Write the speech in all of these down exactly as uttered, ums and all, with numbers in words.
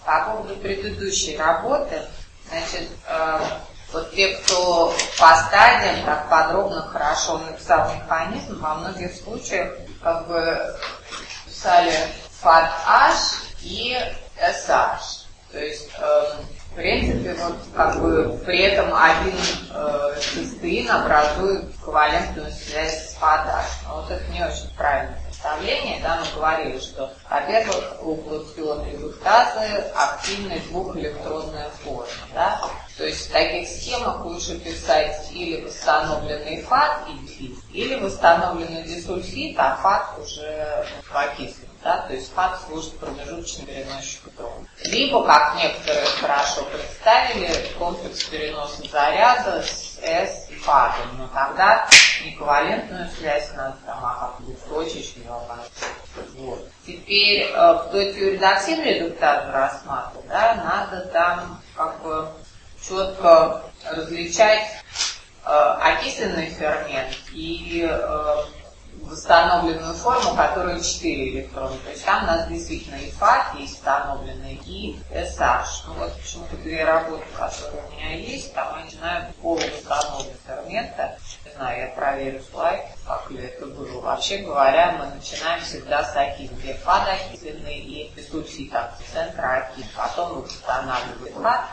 По поводу предыдущей работы, значит, э, вот те, кто по стадиям так подробно, хорошо написал механизм, во многих случаях как бы писали фат H и эс эйч. То есть, э, в принципе, вот как бы при этом один э, цистеин образует эквивалентную связь с фат H. Но вот это не очень правильное представление. Да, мы говорили, что, во-первых, у глутатион редуктазы активная двухэлектронная форма. Да? То есть в таких схемах лучше писать или восстановленный фат и дифиз, или восстановленный дисульфид, а фат уже окислен. Да, то есть фат служит промежуточным переносчиком трона. Либо, как некоторые хорошо представили, комплекс переноса заряда с S и фатом, но тогда эквивалентную связь надо там, а как бы точечную обозначить. Вот. Теперь, э, кто эту редоксин редуктазу рассматривает, да, надо там как бы четко различать э, окисленный фермент и э, восстановленную форму, которая четыре электрона. То есть там у нас действительно и фат есть восстановленный, и эс эйч. Ну вот почему-то две работы, которые у меня есть, там я начинаю полувосстановленного фермента. Не знаю, я проверю слайд, как ли это было. Вообще говоря, мы начинаем всегда с окисления, где фат окисленный и сульфид центра окислен. Потом восстанавливает фат.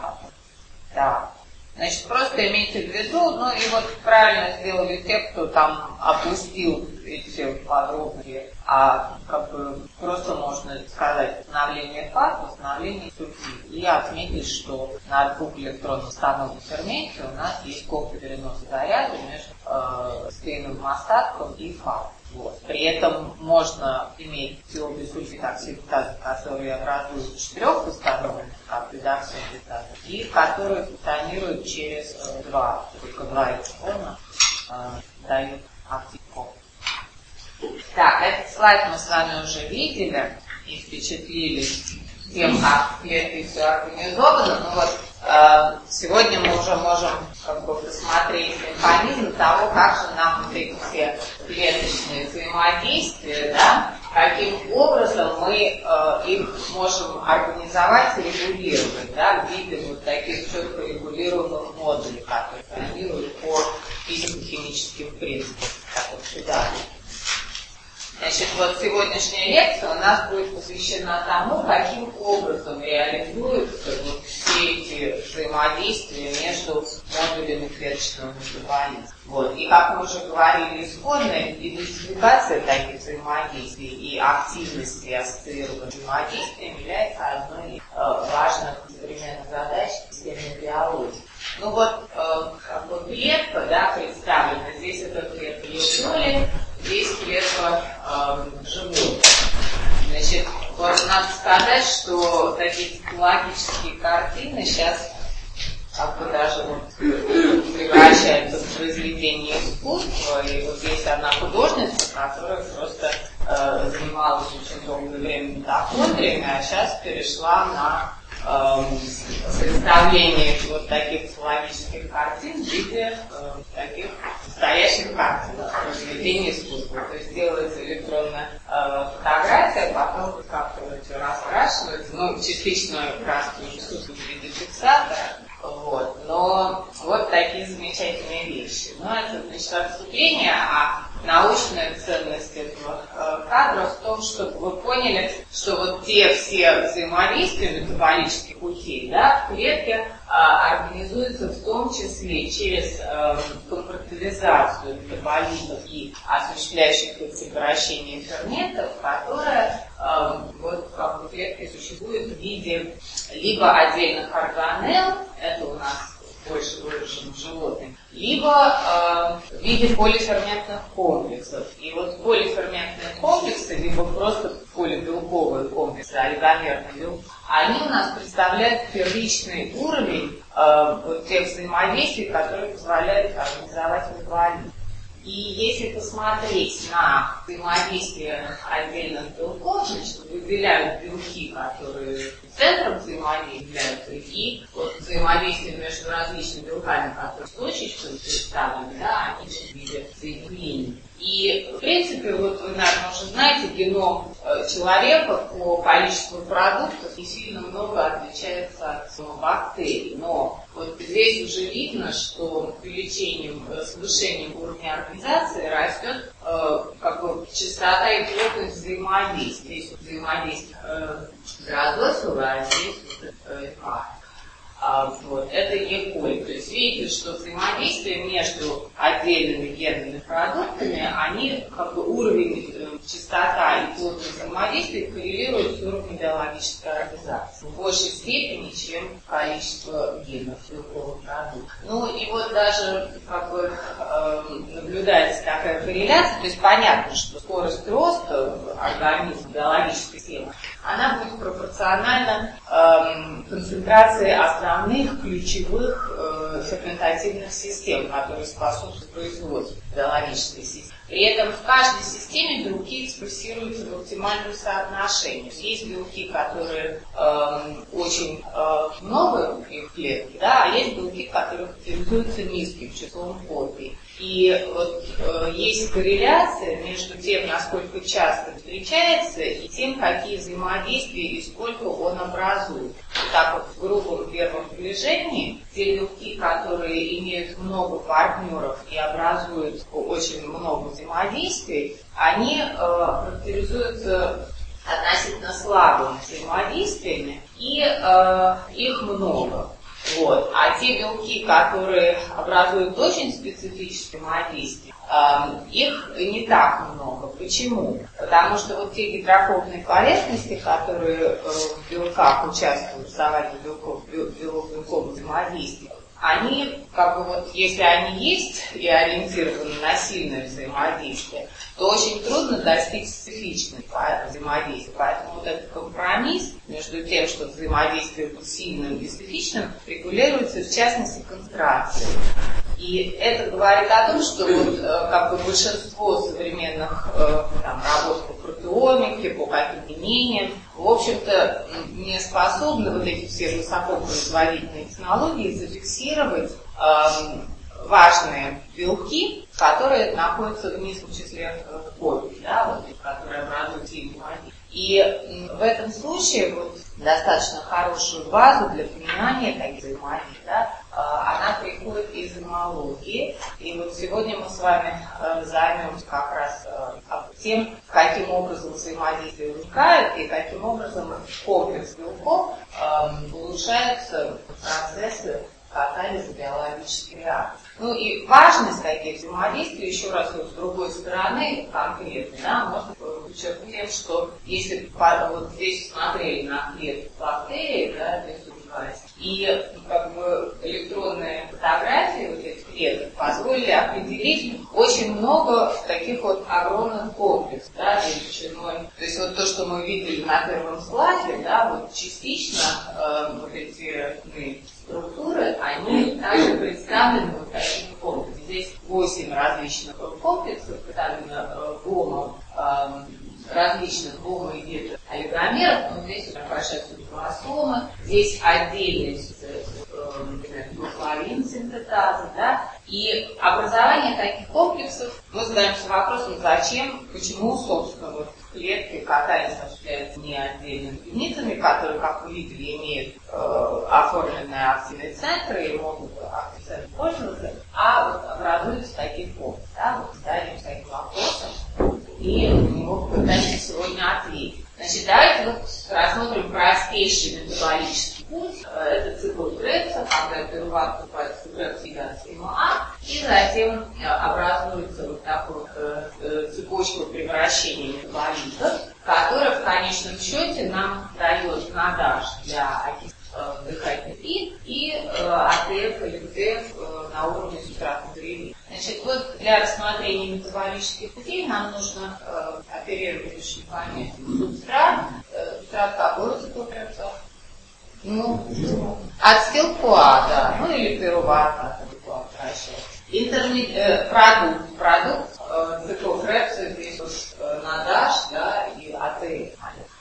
Да. Значит, просто имейте в виду, ну и вот правильно сделали те, кто там опустил эти подробности, а как бы просто можно сказать восстановление фат, восстановление сульфида. И отметить, что на двухэлектронном становом ферменте у нас есть кофе переноса заряда между э, стейновым остатком и фатом. Вот. При этом можно иметь тиобисульфидоксидазы, которые образуют четырех восстановленных, как редоксидазы, и которые функционируют через э, два, только два электрона э, дают активку. Так, этот слайд мы с вами уже видели и впечатлились тем, как в клетке все организовано. Ну вот э, сегодня мы уже можем как бы посмотреть механизм того, как же нам вот эти все клеточные взаимодействия, да, каким образом мы э, их можем организовать и регулировать, да, в виде вот таких четко регулируемых модулей, которые функционируют по физико-химическим принципам, как вот сюда. Значит, вот сегодняшняя лекция у нас будет посвящена тому, каким образом реализуются вот все эти взаимодействия между модулями клеточного метаболизма. Вот. И как мы уже говорили исходно, идентификация таких взаимодействий и активности ассоциированных взаимодействием является одной из э, важных современных задач системной биологии. Ну вот, э, как бы клетка, да, представлена, здесь это клетка Левиоли, здесь клетка э, животных. Значит, вот надо сказать, что такие логические картины сейчас как бы даже вот превращаются в произведение искусства. И вот есть одна художница, которая просто э, занималась очень долгое время митохондриями, а сейчас перешла на э, представление вот таких логических картин в виде э, таких настоящих картин, произведения искусства. То есть делается электронная э, фотография, потом как-то вот все раскрашивается, ну, частично краски уже присутствуют в виде фиксатора. Вот. Но вот такие замечательные вещи. Ну, это, значит, отступление, а научная ценность этого э, кадра в том, чтобы вы поняли, что вот те все взаимодействия метаболических путей, да, в клетке э, организуются в том числе через э, контрактилизацию метаболизмов и осуществляющих их превращение ферментов, которая э, вот как в клетке существует в виде либо отдельных органелл, это у нас больше выражено в животных, либо э, в виде полиферментных комплексов. И вот полиферментные комплексы, либо просто полибелковые комплексы, олигомерные белки, они у нас представляют первичный уровень э, вот тех взаимодействий, которые позволяют организовать метаболизм. И если посмотреть на взаимодействие отдельных белков, значит, выделяют белки, которые центром взаимодействия являются, и вот взаимодействие между различными белками, которые с точечкой представлены, да, они в виде соединений. И, в принципе, вот вы, наверное, уже знаете, геном человека по количеству продуктов не сильно много отличается от бактерий. Но вот здесь уже видно, что с увеличением, с повышением уровня организации растет э, как бы частота и плотность взаимодействия. Здесь вот взаимодействие э, градусовое, а здесь вот э, А, вот, это Е-коли. То есть видите, что взаимодействие между отдельными генными продуктами, они как бы уровень, э, частота и плотность взаимодействия коррелируют с уровнем биологической организации в большей степени, чем количество генов белковых продуктов. Ну и вот даже как бы э, наблюдается такая корреляция, то есть понятно, что скорость роста организма, биологической системы, она будет пропорциональна э, концентрации основных основных ключевых э, ферментативных систем, которые способствуют производству биологической системы. При этом в каждой системе белки экспрессируются в оптимальном соотношении. Есть белки, которые э, очень э, много в клетке, да, а есть белки, которые характеризуются низким числом копий. И вот э, есть корреляция между тем, насколько часто встречается, и тем, какие взаимодействия и сколько он образует. Вот так вот в грубом первом приближении те белки, которые имеют много партнеров и образуют очень много взаимодействий, они э, характеризуются относительно слабыми взаимодействиями, и э, их много. Вот. А те белки, которые образуют очень специфическое взаимодействие, э, их не так много. Почему? Потому что вот те гидрофобные поверхности, которые э, в белках участвуют в образовании белков, белок-белковых взаимодействий, они, как бы вот, если они есть и ориентированы на сильное взаимодействие, то очень трудно достичь специфичных взаимодействий. Поэтому вот этот компромисс между тем, что взаимодействие будет сильным и специфичным, регулируется в частности концентрацией. И это говорит о том, что вот, как бы большинство современных там, работ по протеомике, по каким-то мнениям, в общем-то, не способны вот эти все высокопроизводительные технологии зафиксировать э, важные белки, которые находятся в низком числе копий, да, вот, которые образуют сильный водитель. И в этом случае вот, достаточно хорошую базу для понимания таких взаимодействий, да, она приходит из иммунологии. И вот сегодня мы с вами займемся как раз тем, каким образом взаимодействие возникает и каким образом комплекс белков улучшаются процессы катализа биологических реакций. Ну и важность таких взаимодействий, еще раз вот с другой стороны, конкретно, да, можно подчеркнуть тем, что если вот здесь смотрели на клетку бактерий, да, здесь и как бы электронные фотографии вот этих клеток позволили определить очень много таких вот огромных комплексов, да, величиной. То есть вот то, что мы видели на первом слайде, да, вот частично э, вот эти ну, структуры, они также представлены вот такими комплексами. Здесь восемь различных комплексов, представлено э, гомом, э, различных гомо- и бета-олигомеров, но здесь очень большая хромосома, здесь отдельность гемоглобин синтетаза, да, и образование таких комплексов, мы задаемся вопросом, зачем, почему, собственно, вот в клетке катализ осуществляется не отдельными единицами, которые, как вы видели, имеют э, оформленные активные центры и могут активно пользоваться, а вот образуются такие комплексы, да, вот задаемся таким вопросом, и мы попытаемся сегодня ответить. Значит, давайте вот рассмотрим простейший метаболический путь. Это цикл Кребса, когда пируват вступает в Кребс А, и затем образуется вот такую вот цепочку превращения метаболитов, которая в конечном счете нам дает надаж для дыхательной пи и АТФ или БТФ на уровне субстратной древесины. Значит, вот для рассмотрения метаболических путей нам нужно э, оперировать очень понятием субстрат. Э, субстрат какой цикл Кребса? Ну, ацетилкоа, да, ну или пируват, как это обращается. Интермед... э, продукт, продукт, э, цикл Кребса, здесь вот э, надаж, да, и АТФ.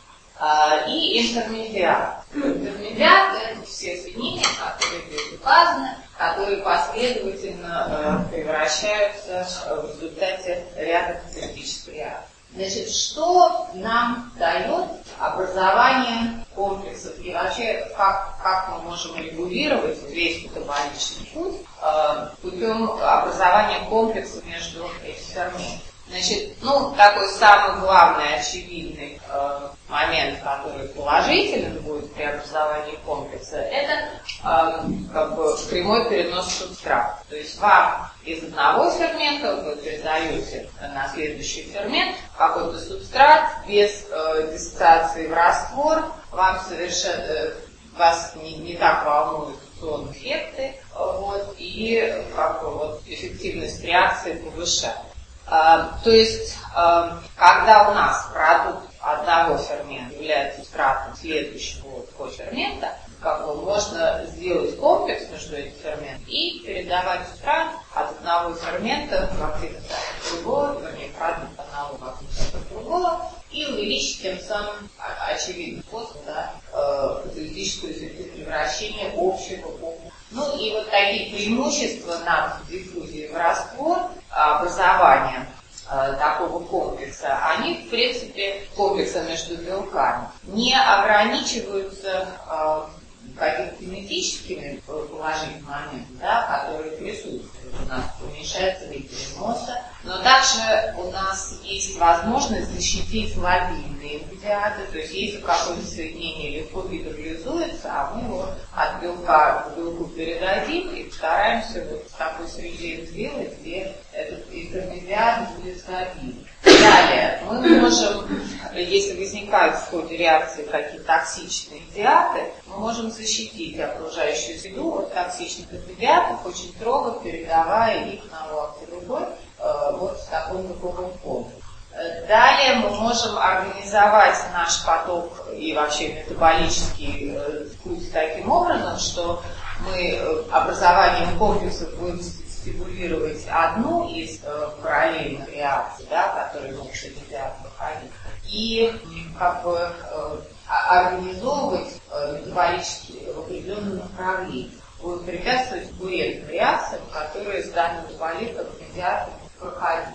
Э, и интермедиат. Интермедиат — это все соединения, которые здесь указаны, которые последовательно э, превращаются в результате ряда критических реакций. Значит, что нам дает образование комплексов и вообще как, как мы можем регулировать весь метаболический путь э, путем образования комплексов между этими ферментами. Значит, ну, такой самый главный, очевидный э, момент, который положителен будет при образовании комплекса, это э, как бы прямой перенос субстрата. То есть вам из одного фермента вы передаете на следующий фермент какой-то субстрат без э, диссоциации в раствор, вам совершенно э, вас не, не так волнуют сон эффекты, вот, и как бы, вот, эффективность реакции повышается. Uh, то есть, uh, когда у нас продукт одного фермента является субстратом следующего кофермента, как бы можно сделать комплекс между этими ферментами и передавать субстрат от одного фермента в активность другого, вернее, продукт одного в активность другого, и увеличить тем самым очевидный способ, да, uh, каталитическую эффективность превращения общего комплекса. Ну и вот такие преимущества над диффузией в раствор, образования э, такого комплекса, они, в принципе, комплекса между белками, не ограничиваются э, какими-то кинетическими положительными моментами, да, которые присутствуют. У нас уменьшается риск переноса, но также у нас есть возможность защитить лобильные медиаты, то есть если какое-то соединение легко гидролизуется, а мы его от белка к белку передадим и постараемся вот в такой среде сделать, где этот интермедиат будет стабильным. Далее, мы можем, если возникают в ходе реакции какие-то токсичные медиаты, мы можем защитить окружающую среду от токсичных медиатов, очень строго передавая их на лакте другой, э, вот в таком групповом комплексе. Далее мы можем организовать наш поток и вообще метаболический э, путь таким образом, что мы э, образованием комплексов будем стимулировать одну из э, параллельных реакций, да, которые могут медиат проходить, и как бы э, организовывать э, метаболически в определенном направлении. Будет препятствовать конкурентным реакциям, которые с данным метаболитом медиатом проходят.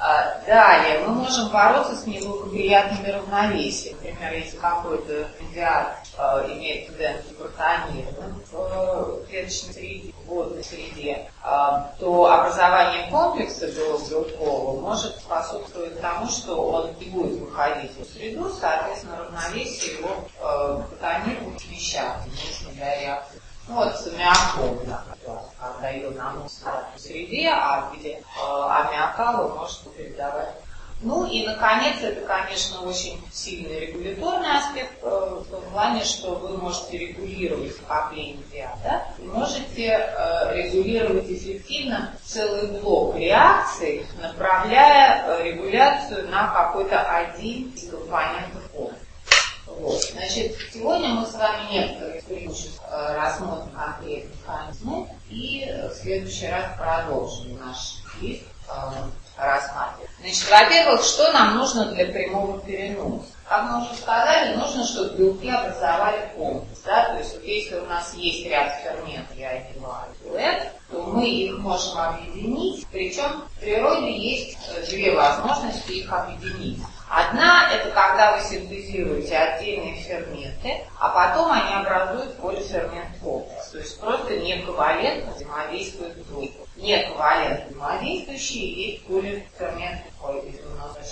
Далее мы можем бороться с неблагоприятными равновесиями. Например, если какой-то медиат э, имеет тенденцию протонировать в клеточной среде, в водной среде, э, то образование комплекса белок-белкового может способствовать тому, что он не будет выходить в среду, соответственно, равновесие его э, протонирования смещаться, нужно для реакции. Ну, вот с аммиаком, да, когда ее наносят в среде, а в виде э, аммиака вы можете передавать. Ну и, наконец, это, конечно, очень сильный регуляторный аспект, э, в том плане, что вы можете регулировать накопление медиата, и можете э, регулировать эффективно целый блок реакций, направляя э, регуляцию на какой-то один из компонентов комплекса. Вот. Значит, сегодня мы с вами некоторые преимущества э, рассмотрим конкретные механизмы и в следующий раз продолжим наш лист э, рассматривать. Значит, во-первых, что нам нужно для прямого переноса? Как мы уже сказали, нужно, чтобы белки образовали комплекс. Да? То есть, вот если у нас есть ряд ферментов, я и F, то мы их можем объединить. Причем в природе есть две возможности их объединить. Одна – это когда вы синтезируете отдельные ферменты, а потом они образуют полифермент комплекс. То есть просто нековалентно взаимодействуют друг с другом. Нековалентно взаимодействующие есть полифермент комплекс.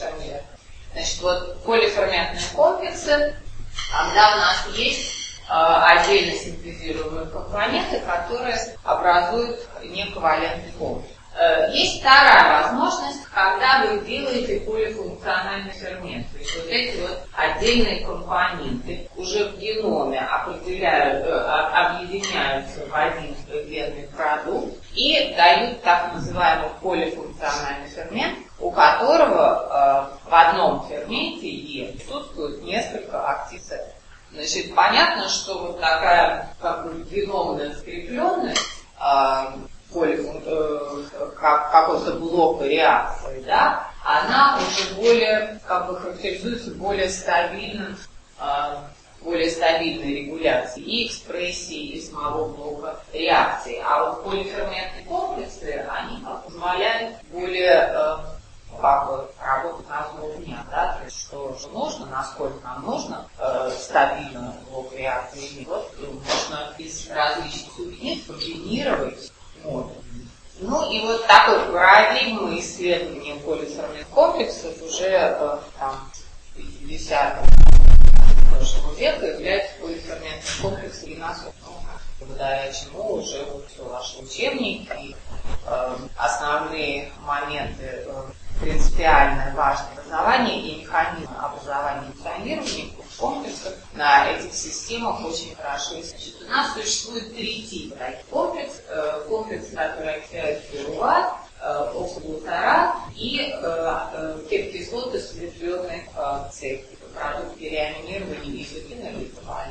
Значит, вот полиферментные комплексы, когда у нас есть э, отдельно синтезируемые компоненты, которые образуют нековалентный комплекс. Есть вторая возможность, когда вы делаете полифункциональный фермент. То есть вот эти вот отдельные компоненты уже в геноме определяют, объединяются в один генный продукт и дают так называемый полифункциональный фермент, у которого э, в одном ферменте Е присутствует несколько активов. Значит, понятно, что вот такая как бы геномная скрепленность э, полифун, э, как какой-то блок реакции, да, она уже более, как бы характеризуется более стабильным, э, более стабильной регуляцией и экспрессии и самого блока реакции. А вот полиферментные комплексы, они позволяют более э, как бы работать на основе дня, да, то есть что же нужно, насколько нам нужно э, стабильно блок реакции. Вот можно из различных субъектов комбинировать модуль. Ну и вот такой парадигмой исследования полиферментных комплексов уже э, там в пятидесятых прошлого века является полиферментный комплекс линосов, благодаря чему уже вот все вошло в учебник и э, основные моменты э, принципиально важные образования и механизмы образования и функционирования комплексов на этих системах очень хорошо. Значит, у нас существует три типа таких комплексов. Э, комплекс, который определяет пируват, э, оксиглутарат и э, э, пепкислоты с ветвленной э, цепью. Продукт переаминирования изотина или глицевали.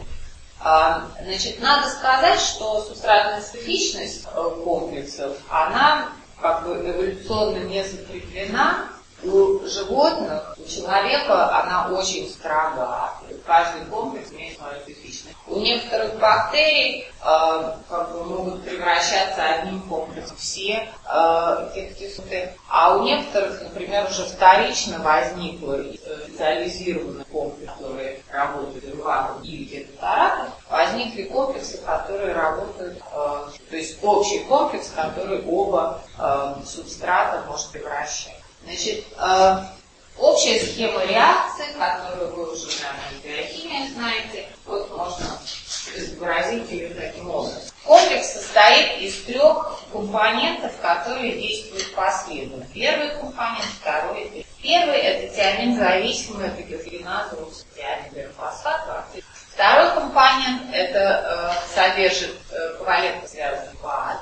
Значит, надо сказать, что субстратная специфичность комплексов, она как бы эволюционно не закреплена. У животных, у человека она очень строга. Каждый комплекс имеет свою специфичность. У некоторых бактерий э, как бы могут превращаться одним комплексом все э, пепкислоты, а у некоторых, например, уже вторично возникло специализированный комплекс, которые работают пируватом или кетотерапией, возникли комплексы, которые работают, э, то есть общий комплекс, который оба э, субстрата может превращать. Значит, э, общая схема реакции, которую вы уже, наверное, биохимия знаете, вот можно изобразить ее таким образом. Комплекс состоит из трех компонентов, которые действуют последовательно. Первый компонент, второй и третий. Первый – это тиамин-зависимый пикофериназа, тиамин-фосфат. Второй компонент – это э, содержит э, ковалентно связанный ПААД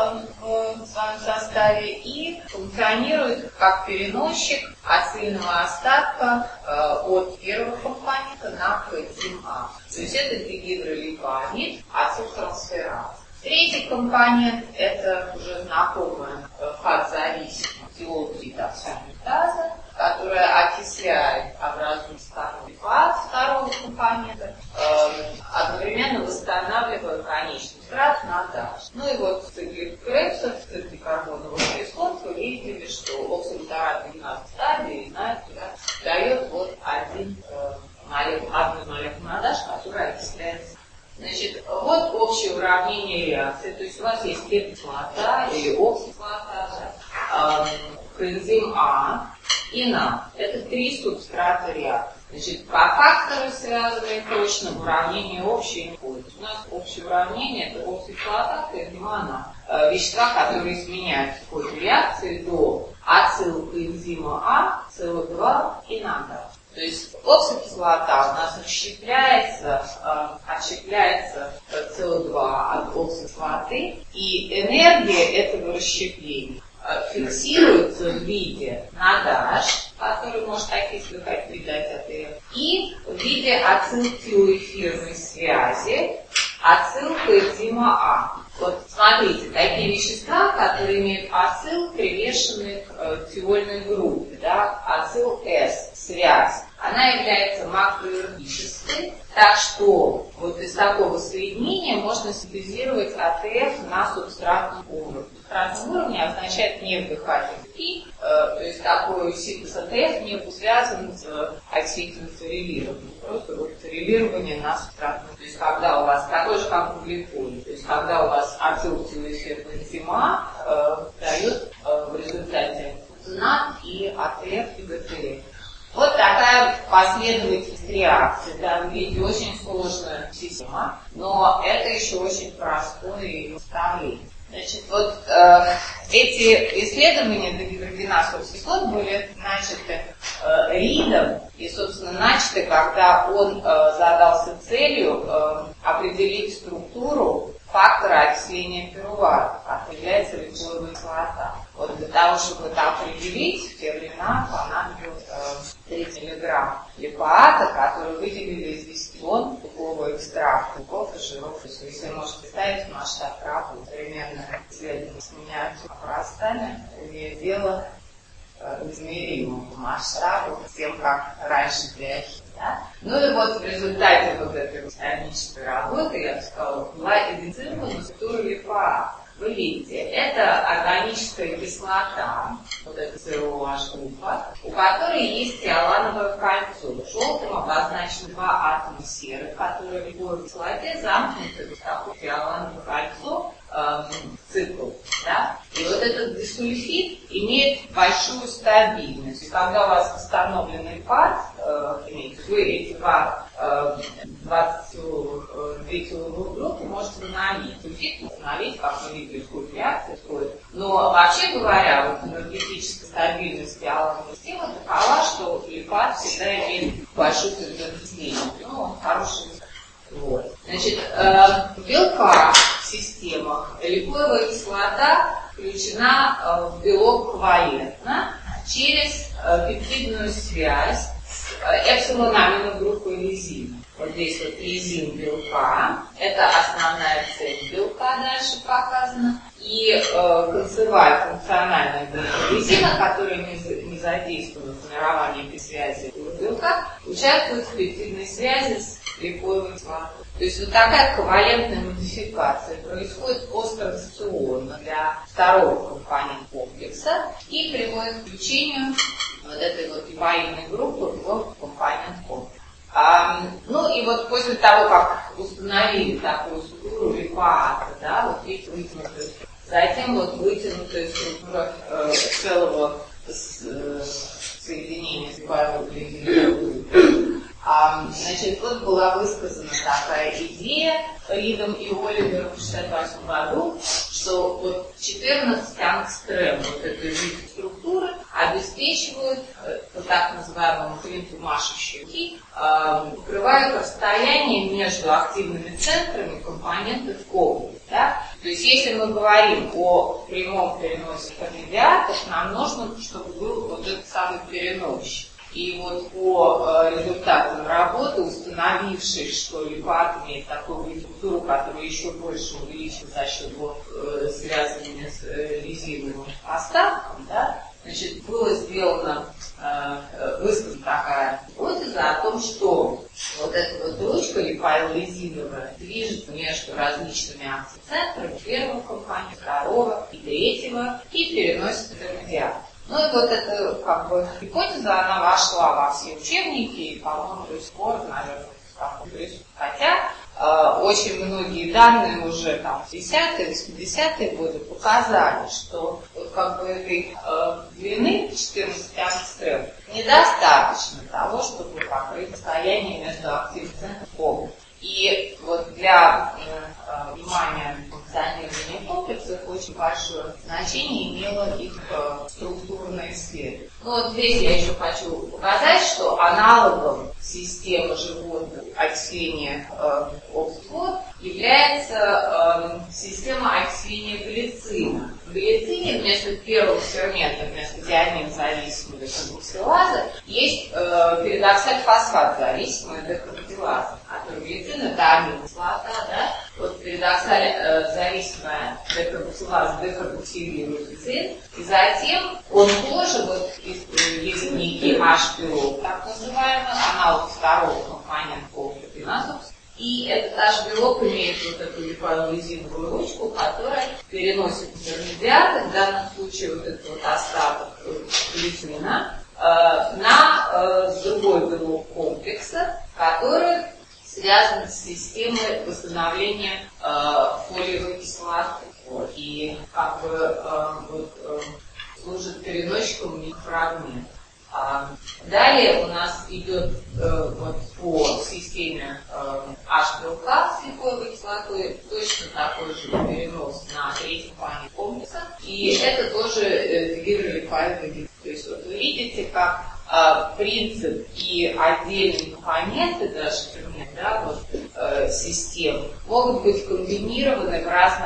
в своем составе и функционирует как переносчик ацильного остатка э, от первого компонента на коэнзим А. То есть это дигидролипоамид, ацилтрансфераз. Третий компонент – это уже знакомая э, фат-зависимая тиолгликозаминтаза, которая окисляет, образует второй фат второго компонента, э, одновременно восстанавливая конечный субстрат на даш. Ну и вот в цикле Кребса, в цикле карбоновых кислот, вы видели, что оксиглутарат в двенадцатой стадии дает вот один, э, молекул, одну молекулу на даш, которая окисляется. Значит, вот общее уравнение реакции. То есть у вас есть пепкислота или оксикислота, э, коэнзим А и НАД. Это три субстрата реакции. Значит, по фактору связывая точно в уравнение общее не входит. У нас общее уравнение – это оксикислота, коэнзим А, НАД. Вещества, которые изменяют в ходе реакции до ацилкоэнзима А, С О два и НАД. То есть оксикислота у нас отщепляется, э, отщепляется С О два от оксикислоты, и энергия этого расщепления э, фиксируется в виде НАДАШ, который может окислить, придать АТФ, и в виде ацилтиоэфирной связи ацилкоэнзима А. Вот смотрите, такие вещества, которые имеют ацил, привешены к э, тиольной группе, да, ацил-С, связь, она является макроэргической, так что вот из такого соединения можно синтезировать АТФ на субстратном уровне. Субстратном уровне означает невдыхательный пик, э, то есть такой синтез АТФ не связан с э, ацетилферилированием, просто вот ферилирование на субстратном. То есть когда у вас такой же, как в гликоле, то есть когда у вас ацилтиоэфирноэнзима э, дает э, в результате НАД и АТФ и ГТФ. Вот такая последовательность реакций. Да, вы видите, очень сложная система, но это еще очень простое ее представление. Значит, вот э, эти исследования дегидрогеназовых кислот были начаты э, Ридом, и, собственно, начаты, когда он э, задался целью э, определить структуру фактора окисления пирувата, как является рифлоевая кислота. Вот для того, чтобы это определить, в те времена понадобилось э, тридцать миллиграмм липоата, который выделили из десяти слон белкового экстракта, белков и жиров. То есть, если вы можете представить масштаб работы, примерно исследование с миниатюрными образцами, имеет дело измеримого масштаба с тем, как раньше для химии. Да? Ну и вот в результате вот этой химической работы, я бы сказала, была идентифицирована структура липа. Вы видите, это органическая кислота, вот эта СОH-группа, у которой есть тиолановое кольцо. Желтым обозначены два атома серы, которые в липовой кислоте замкнуты в такое тиолановое кольцо, э, цикл. Да? И вот этот дисульфид имеет большую стабильность. И когда у вас восстановленный пад, э, имеете, вы эти два двадцатиметиловых группы можете восстановить. Сульфид восстановить, как мы видели, сколько реакций стоит. Но вообще говоря, вот энергетическая стабильность тиолановой системы такова, что липад всегда имеет большую предотвращение. Ну, он хороший. Вот. Значит, э, в белках в системах липоевая кислота включена э, в белок ковалентно через э, пептидную связь с э, эпсилон-аминогруппой лизина. Вот здесь вот лизин белка, это основная цель белка, дальше показано. И э, концевая функциональная группа лизина, которая не, не задействована в формировании этой связи белка, участвует в пептидной связи с липоевой кислотой. То есть вот такая ковалентная модификация происходит посттранзиционно для второго компонента комплекса и приводит к включению вот этой вот липоидной группы в компонент комплекса. А, ну и вот после того, как установили такую структуру липоата, да, вот видите, вытянутую, затем вот вытянутая структура э, целого с, э, соединения с липоевой глизиновой. А, значит, вот была высказана такая идея Ридом и Оливером в шестьдесят восьмом году, что вот четырнадцать ангстрем вот этой жидкой структуры обеспечивают э, по так называемому принципу Маши щеки, э, покрывают расстояние между активными центрами компонентов комплекса. Да? То есть, если мы говорим о прямом переносе интермедиатов, нам нужно, чтобы был вот этот самый переносчик. И вот по э, результатам работы, установившей, что липат имеет такую структуру, которая еще больше увеличивается за счет вот, э, связанными с э, резиновым остатком, да, значит, было сделано, э, высказана такая гипотеза о том, что вот эта вот ручка липоилозиновая движется между различными акцентами первого компонента, второго и третьего и переносит интермедиат. Ну и вот эта как бы гипотеза, она вошла во все учебники и, по-моему, до сих пор, наверное, как бы, хотя э, очень многие данные уже там в десятые, восьмидесятые годы показали, что вот как бы этой э, длины четырнадцати ангстрем недостаточно того, чтобы покрыть расстояние между активным центром и комплекса. И вот для э, внимания функционирования комплексов очень большое значение имело их э, структурное исследование. Ну вот здесь я еще хочу показать, что аналогом системы животных окисления э, окислот является э, система окисления глицина. В глицине вместо первого фермента, вместо диамин-зависимой декарбоксилазы, есть э, пиридоксаль-фосфат зависимая декарбоксилаза, который глицин это аминокислота, да? Вот пиридоксаль-зависимая декарбоксилаза декарбоксилирует глицин, и затем он тоже, вот есть некий H-белок, так называемый, аналог второго компонента комплекса, и этот H-белок имеет вот эту липоилозиновую ручку, которая переносит интермедиаты, в данном случае вот этот вот остаток глицина, э, на э, другой белок комплекса, который связан с системой восстановления э, фолиевой кислоты. Вот, и как бы э, вот, э, служит переносчиком микрофрагментов. А далее у нас идет э, вот, по системе э, H-белка с липоевой кислотой точно такой же перенос на третий компонент комплекса. И это тоже э, гидролипоидный гидролипоид. То есть вот вы видите, как э, принцип и отдельные компоненты даже да, вот, э, систем могут быть комбинированы в разных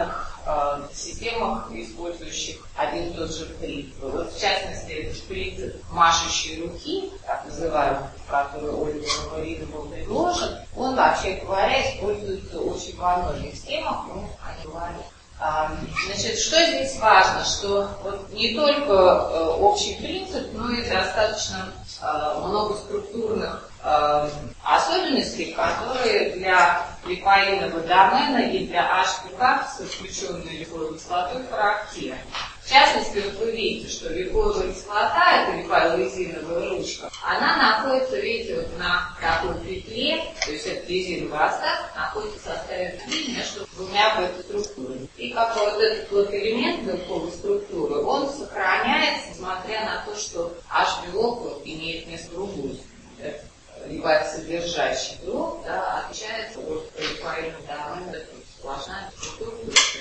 э, системах, использующих один и тот же принцип. Вот в частности, этот принцип машущей руки, так называемый, который Ольга Марина был предложен, он, вообще говоря, используется очень во многих системах, ну, они говорят. Значит, что здесь важно, что вот не только э, общий принцип, но и достаточно э, много структурных э, особенностей, которые для липоидного домена и для H-пика с исключенной липоевой кислотой характерны. В частности, вот вы видите, что липоевая кислота, это липоилозиновая ручка, она находится, видите, вот на такой петле, то есть это резиновый остаток, находится в составе петли между двумя бета-структурами. И как бы вот этот вот элемент белковой структуры, он сохраняется, несмотря на то, что H-белок вот имеет место другую, липосодержащий белок, да, отличается от липоидного домена, сплошная структура,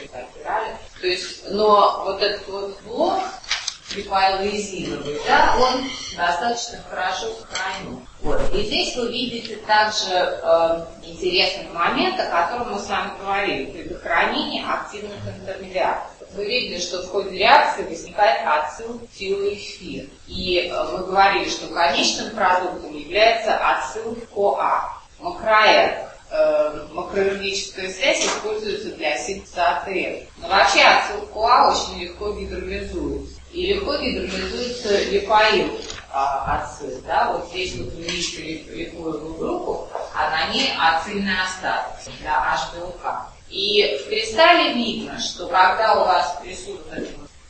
то есть, но вот этот вот блок липоилозиновый, да, он достаточно хорошо сохранен. Вот. И здесь вы видите также э, интересный момент, о котором мы с вами говорили, предохранение активных интермедиатов. Вы видели, что в ходе реакции возникает ацил-тиоэфир. И э, мы говорили, что конечным продуктом является ацил-КоА. Макрая. Макроэлергическая связь используется для синтеза АТФ. Но вообще ацил-КоА очень легко гидролизуется. И легко гидролизуется липоил а, ацил. Да? Вот здесь вот вы видите липоевую группу, а на ней ацильный остаток для H-белка. И в кристалле видно, что когда у вас присутствует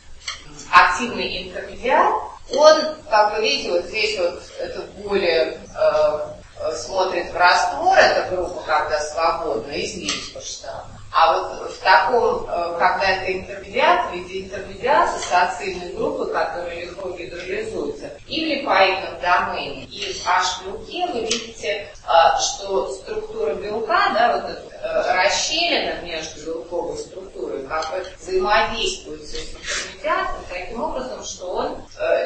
активный интермедиат, он, как вы видите, вот здесь вот это более э, смотрит в раствор, эта группа, когда свободна, изменить масштаб. А вот в таком, когда это интермедиат, в виде интермедиации с ацильной группы, которая легко гидролизуется, и в липоидном домене, и в H-белке вы видите, что структура белка, да, вот эта расщелина между белковой структурой, как бы взаимодействует с интермедиатом таким образом, что он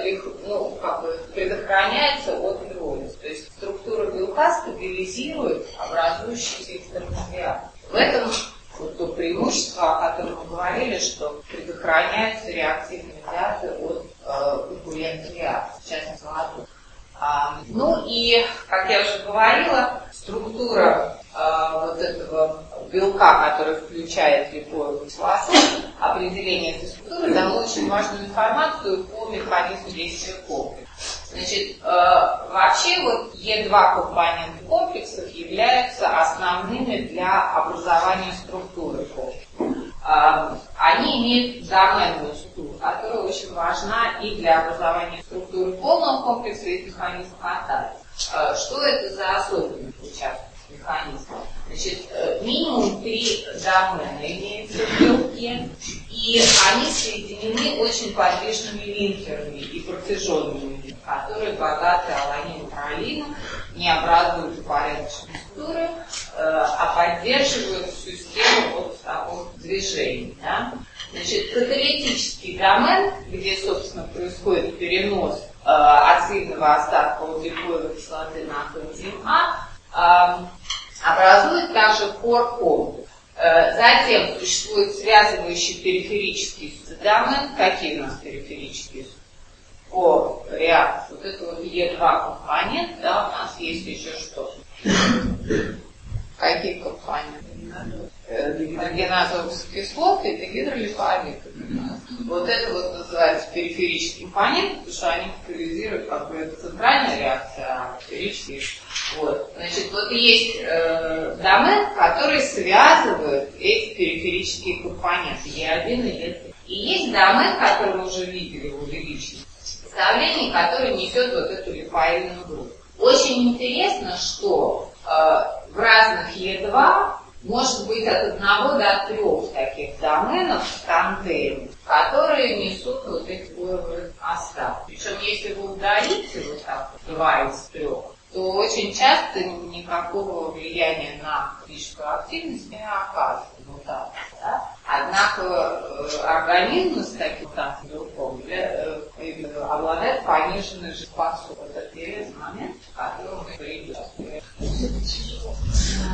ну, как бы предохраняется от пиролиза. То есть структура белка стабилизирует образующийся интермедиат. В этом вот то преимущество, о котором мы говорили, что предохраняются реактивные медиаторы от э, конкурентных реакций, в частности, золотой. А, ну и, как я уже говорила, структура э, вот этого белка, который включает липоевую кислоту, определение этой структуры дало очень важную информацию по механизму действия комплекса. Значит, э, вообще вот Е два компоненты комплексов являются основными для образования структуры комплекса. Э, они имеют доменную структуру, которая очень важна и для образования структуры полного комплекса и механизма катализа. Э, что это за особенность участка механизма? Значит, э, минимум три домена имеются в белке, и они соединены очень подвижными линкерами и протяженными, которые богаты аланином, пролином, не образуют упорядоченные структуры, э, а поддерживают всю систему вот в таком движении. Да? Значит, каталитический домен, где, собственно, происходит перенос э, ацильного остатка от липоевой кислоты на коэнзим А, э, образует также хор-комплекс. Э, затем существует связывающий периферический домен. Какие у нас периферические по реакции? Вот это вот Е два компонент, да, у нас есть еще что? Какие компоненты? Гидрогеназовые кислоты и гидролипоиды. Вот это вот называется периферический компонент, потому что они катализируют, как бы, это центральная реакция, а периферические. Вот. Значит, вот есть э, домен, который связывает эти периферические компоненты Е один и Е три. И есть домен, который мы уже видели в увеличенном представлении, который несет вот эту липоидную группу. Очень интересно, что э, в разных Е два может быть от одного до трех таких доменов в тандеме, которые несут вот эти липоевые остатки. Причем, если вы удалите вот так два из трех, то очень часто никакого влияния на физическую активность не оказывает мутация. Да? Однако э, организм с таким белком э, э, обладает пониженной жизнеспособностью. Это интересный момент, о котором мы говорили.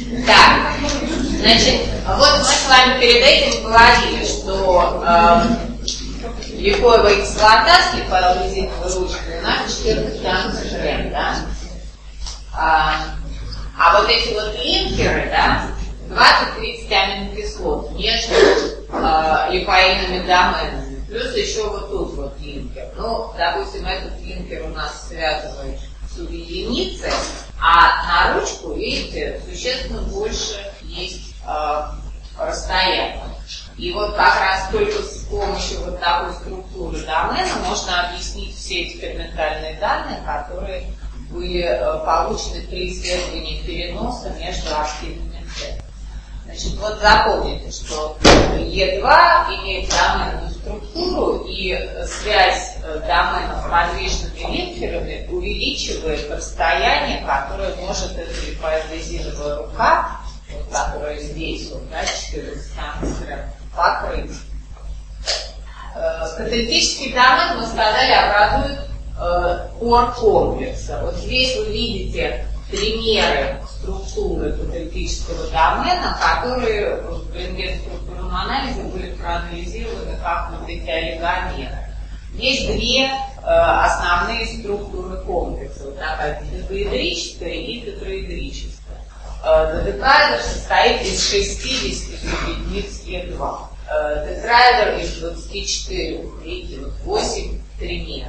Так, значит, вот мы с вами перед этим говорили, что э, гликоевая кислота с липоэлизиновой ручкой у нас четырнадцать ангстрем, да? А, а вот эти вот линкеры, да, двадцать-тридцать аминокислот между э, липоидными доменами. Плюс еще вот тут вот линкер. Ну, допустим, этот линкер у нас связывает субъединицы, а на ручку, видите, существенно больше есть э, расстояние. И вот как раз только с помощью вот такой структуры домена можно объяснить все экспериментальные данные, которые были э, получены при исследовании переноса между активными целями. Значит, вот запомните, что Е два имеет доменную структуру, и связь доменов с подвижными линкерами увеличивает расстояние, которое может эта липоэлизиновая рука, вот, которая здесь, вот, да, четырнадцать ангстрем, покрыть. Каталитический домен, мы сказали, образует пор комплекса. Вот здесь вы видите примеры структуры каталитического домена, которые в рентгенструктурном анализе были проанализированы как вот эти олигомеры. Есть две э, основные структуры комплекса. Вот такая додекаэдрическая и тетраэдрическая. Э, додекаэдр состоит из шестидесяти единиц Е два. Э, тетраэдр из двадцати четырёх. Видите, вот восемь примеров.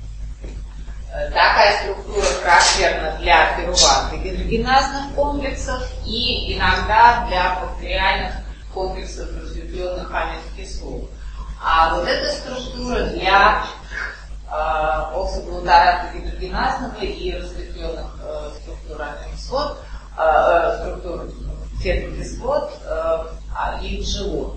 Такая структура характерна для пируватных гидрогеназных комплексов и иногда для бактериальных комплексов разветвленных аминокислот. А вот эта структура для э, оксиглутарата гидрогеназного и разветвленных э, структур аминокислот, э, структур фетокислот э, и в животных.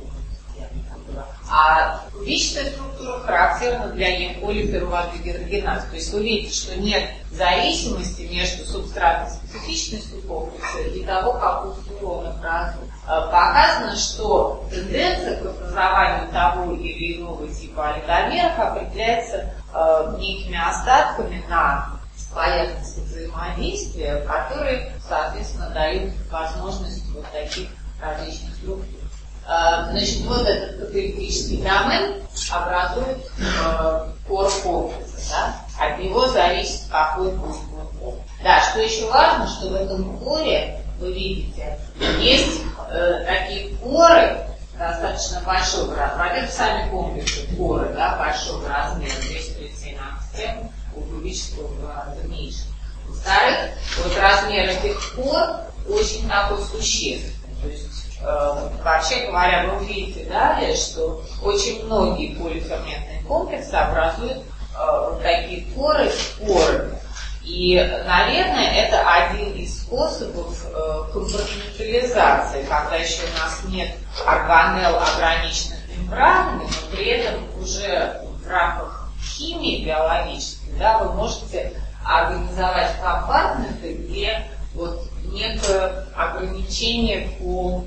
А кубическая структура характерна для неполипируватной гидрогеназы. То есть вы видите, что нет зависимости между субстратной специфичностью комплекса и того, какую структуру он образует. Показано, что тенденция к образованию того или иного типа олигомеров определяется э, некими остатками на поверхности взаимодействия, которые, соответственно, дают возможность вот таких различных структур. Значит, вот этот каталитический домен образует э, пор комплекса, да? От него зависит, какой будет пор. Да, что еще важно, что в этом поре, вы видите, есть э, такие поры достаточно большого размера. Во-первых, сами комплексы поры, да, большого размера, двести тридцать семь ангстрем, у кубического в два раза меньше. Во-вторых, вот размер этих пор очень такой существенный. То есть, вообще говоря, вы увидите далее, что очень многие полиферментные комплексы образуют э, вот такие поры с порами. И, наверное, это один из способов э, компартиментализации, когда еще у нас нет органелл, ограниченных мембранами, но при этом уже в рамках химии биологической, да, вы можете организовать компартменты, где вот некое ограничение по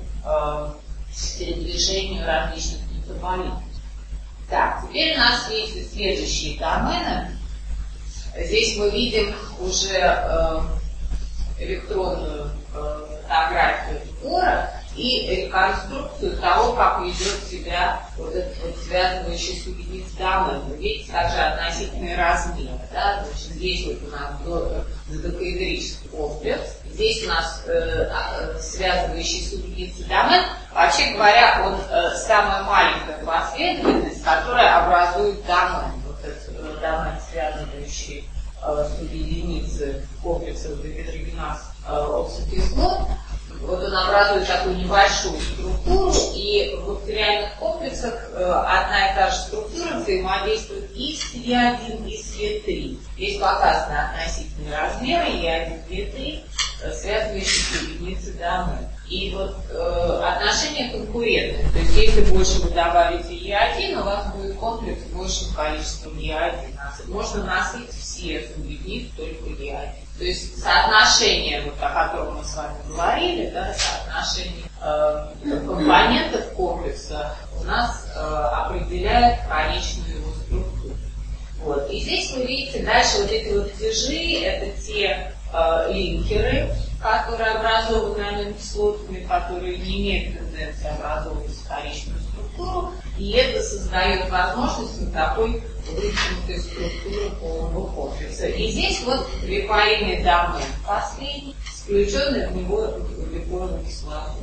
передвижению различных метаболитов. Так, теперь у нас есть следующие домены. Здесь мы видим уже э, электронную э, фотографию пора и реконструкцию того, как ведет себя вот этот вот связывающий субъединец домен. Вы видите также относительные размеры. Да? Значит, здесь вот у нас додекаэдрический комплекс. Здесь у нас э, связывающий субъединец домен. Вообще говоря, он э, самая маленькая последовательность, которая образует домен. Вот этот э, домен, связывающий э, субъединицы комплексов гидрогеназ э, оксикислот. Вот он образует такую небольшую структуру, и в бактериальных комплексах э, одна и та же структура взаимодействует и с Е один, и с Е три. Здесь показаны относительные размеры Е один, Е три, э, связывающие субъединицы домен. И вот э, отношения конкурентные. То есть если больше вы добавите Е один, у вас будет комплекс с большим количеством Е один. Можно насытить все субъединицы только Е один. То есть соотношение, вот, о котором мы с вами говорили, да, соотношение э, компонентов комплекса у нас э, определяет конечную его структуру. Вот. И здесь вы видите дальше вот эти вот тяжи, это те э, линкеры, которые образованы аминокислотами, которые не имеют тенденции образовывать вторичную структуру, и это создает возможность на такой вытянутой структуры полного комплекса. И здесь вот липоидный домен последний, включенный в него глюкозную кислоту.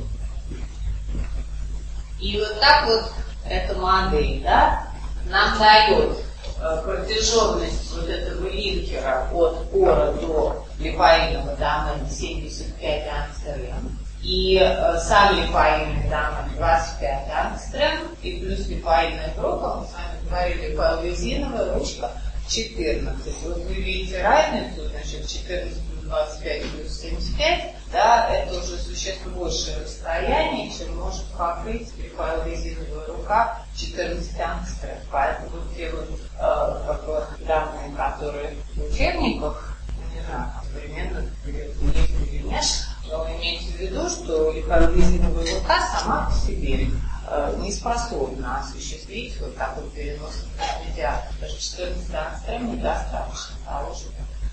И вот так вот эта модель, да, нам дает э, протяженность вот этого линкера от пора до липоидного домена семьдесят пять ангстрем, и э, сам липоидный домен двадцать пять ангстрем, и плюс липоидная группа, мы с вами говорили, полиэзиновая ручка четырнадцать. Вот вы видите разницу, значит, четырнадцать плюс двадцать пять плюс семьдесят пять, да, это уже существенно большее расстояние, чем может покрыть липоизиновая рука четырнадцать ангстрем. Поэтому те вот э, как бы, данные, которые в учебниках, не знаю, примерно есть или нет, но имейте в виду, что липоизиновая рука сама по себе э, не способна осуществить вот такой перенос медиатора. Даже четырнадцать ангстрем недостаточно того, чтобы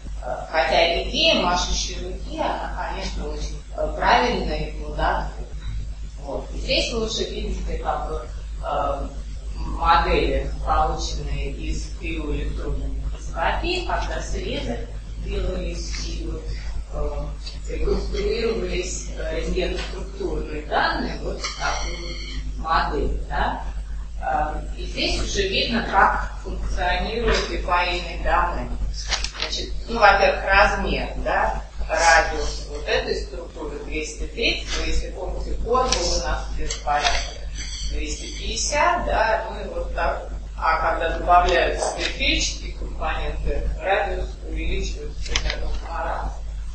хотя идея мажущей руки, она, конечно, очень правильная и плодотворная. Вот. И здесь вы уже видите как бы, э, модели, полученные из биоэлектронной микроскопии, когда срезы делались и вот, э, реконструировались рентгеноструктурные данные вот в такую модель. Да? Э, и здесь уже видно, как функционирует липоидный домен. Значит, ну, во-первых, размер, да, радиус вот этой структуры двести тридцать, вы, если помните, код был у нас где-то порядка двести пятьдесят, да, ну и вот так. А когда добавляются периферические компоненты, радиус увеличивается примерно в два раза.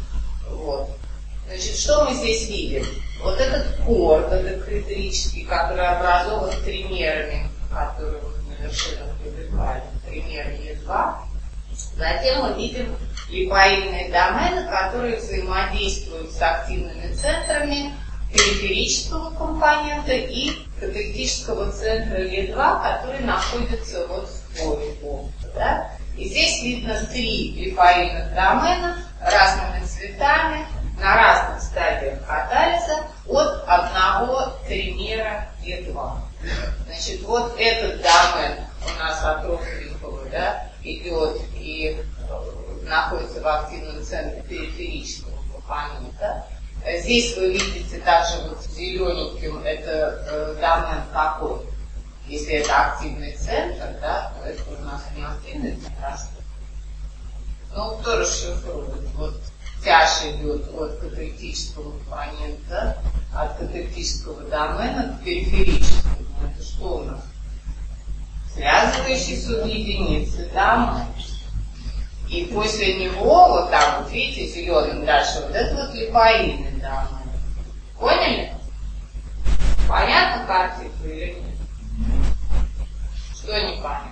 Вот. Значит, что мы здесь видим? Вот этот кор додекаэдрический, который образован тримерами, которые мы на вершинах привлекали, тример Е два. Затем мы видим липоидные домены, которые взаимодействуют с активными центрами периферического компонента и каталитического центра Е два, которые находятся вот в поле комплекса. Да? И здесь видно три липоидных домена разными цветами на разных стадиях катализа от одного тримера Е два. Значит, вот этот домен у нас от родственников, да, идет и э, находится в активном центре периферического компонента. Здесь вы видите также вот зелененьким это э, домен какой. Если это активный центр, да, то это у нас не активный центр. Ну, кто расшифрует? Вот тяж идет от каталитического компонента, от каталитического домена к периферическому. Это что у нас? Связывающие субъединицы, да, и после него, вот так вот, видите, зеленым дальше, вот это вот липоидный домен. Поняли? Понятно картинка или нет? Что не понятно?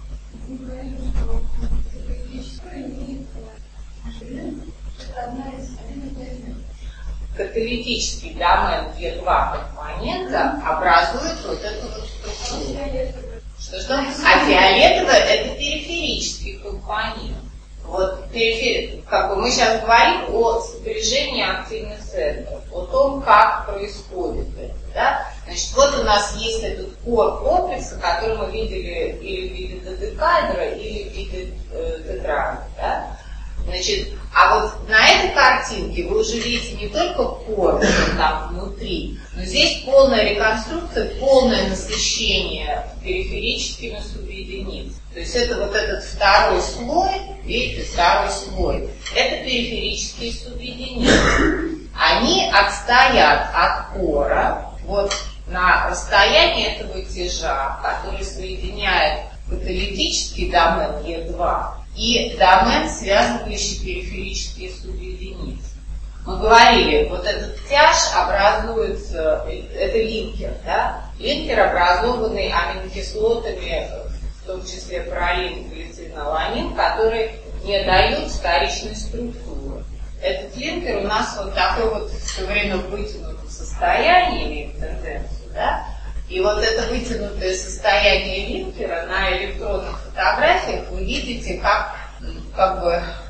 Каталитический домен Е два компонента образует вот эту вот структуру. Что, что? А фиолетовый это периферический компонент. Вот перифер... как бы мы сейчас говорим о сопряжении активных центров, о том, как происходит это. Да? Значит, вот у нас есть этот кор комплекса, который мы видели или в виде додекаэдра, или в виде э, тетраэдра. Да? Значит, а вот на этой картинке вы уже видите не только кор там внутри, но здесь полная реконструкция, полное насыщение периферическими субъединицами. То есть это вот этот второй слой, видите, второй слой, это периферические субъединицы. Они отстоят от кора вот на расстоянии этого тяжа, который соединяет каталитический домен Е два и домен, связывающий периферические субъединицы. Мы говорили, вот этот тяж образуется, это линкер, да? Линкер, образованный аминокислотами, в том числе пролин, глицин, аланин, которые не дают вторичной структуры. Этот линкер у нас вот такой вот все время в вытянутом состоянии имеет тенденцию, да? И вот это вытянутое состояние линкера на электронных фотографиях вы видите как, как бы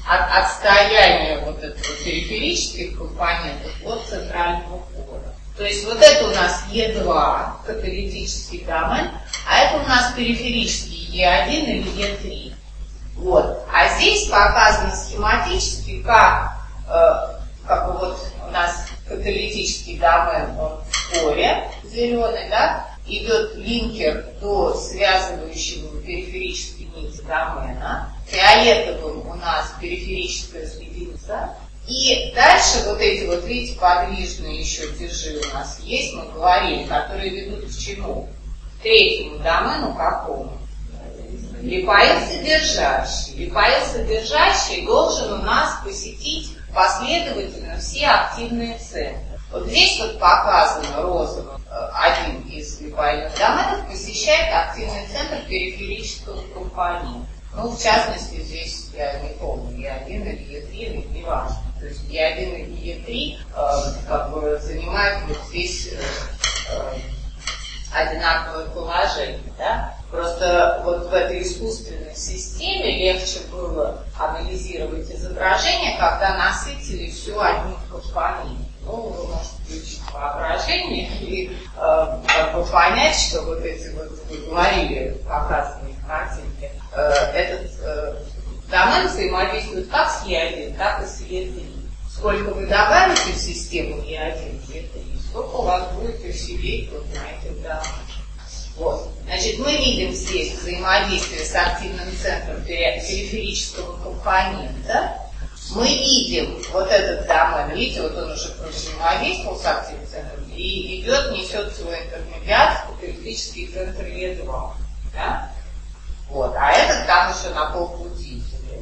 от, отстояния вот этого периферических компонентов от центрального поля. То есть вот это у нас Е два, каталитический домен, а это у нас периферический Е один или Е три. Вот. А здесь показано схематически, как, э, как бы вот у нас каталитический домен, он в поле зеленый, да, идет линкер до связывающего периферической нити домена. Фиолетовым у нас периферическая единица. И дальше вот эти вот, видите, подвижные еще тяжи у нас есть, мы говорили, которые ведут к чему? К третьему домену какому? Липоил содержащий. Липоил содержащий должен у нас посетить последовательно все активные центры. Вот здесь вот показано розовым один из липоильных доменов посещает активный центр периферического компонента. Ну, в частности, здесь я не помню, Е один или Е три, или не важно. То есть Е один или Е три э, как бы занимают вот здесь э, э, одинаковое положение, да? Просто вот в этой искусственной системе легче было анализировать изображение, когда насытили все одним компонентом. Ну, вы можете включить воображение и э, как бы понять, что вот эти вот, вы говорили, показанные картинки, э, этот э, домен взаимодействует как с Е один, так и с Е три. Сколько вы добавите в систему Е один, Е три, сколько у вас будет усилить вот на этих доменах. Вот. Значит, мы видим здесь взаимодействие с активным центром периферического компонента. Мы видим вот этот домен, видите, вот он уже взаимодействовал с активным центром и идет, несет свой интермедиат в периферический центр Е два. Да? Вот. А этот там еще на полпути.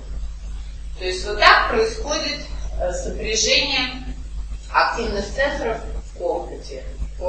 То есть вот так происходит сопряжение активных центров в комплексе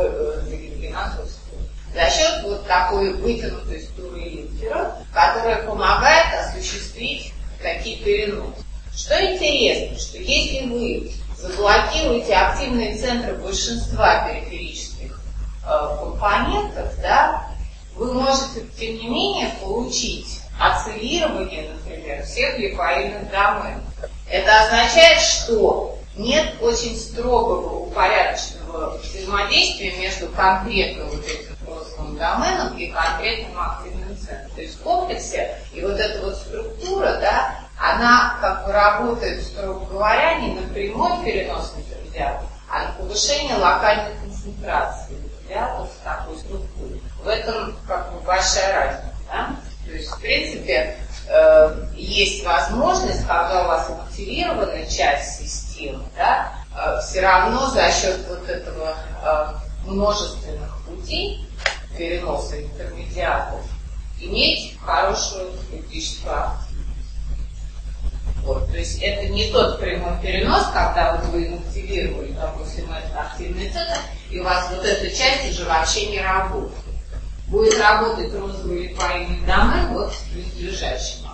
за счет вот такой вытянутой струи линкера, которая помогает осуществить такие переносы. Что интересно, что если вы заблокируете активные центры большинства периферических э, компонентов, да, вы можете, тем не менее, получить осциллирование, например, всех липоильных доменов. Это означает, что нет очень строгого упорядоченного взаимодействия между конкретно вот этим розовым доменом и конкретным активным центром. То есть в комплексе и вот эта вот структура, да, она как бы работает, строго говоря, не на прямой перенос интермедиатов, а на повышение локальной концентрации интермедиатов в такой структуре. В этом как бы большая разница, да? То есть, в принципе, э, есть возможность, когда у вас активированная часть системы, да, э, все равно за счет вот этого э, множественных путей переноса интермедиатов иметь хорошую критическую активность. Вот, то есть это не тот прямой перенос, когда вот вы инактивировали, допустим, этот активный центр, и у вас вот эта часть уже вообще не работает. Будет работать розовый липоильный домен вот с близлежащим.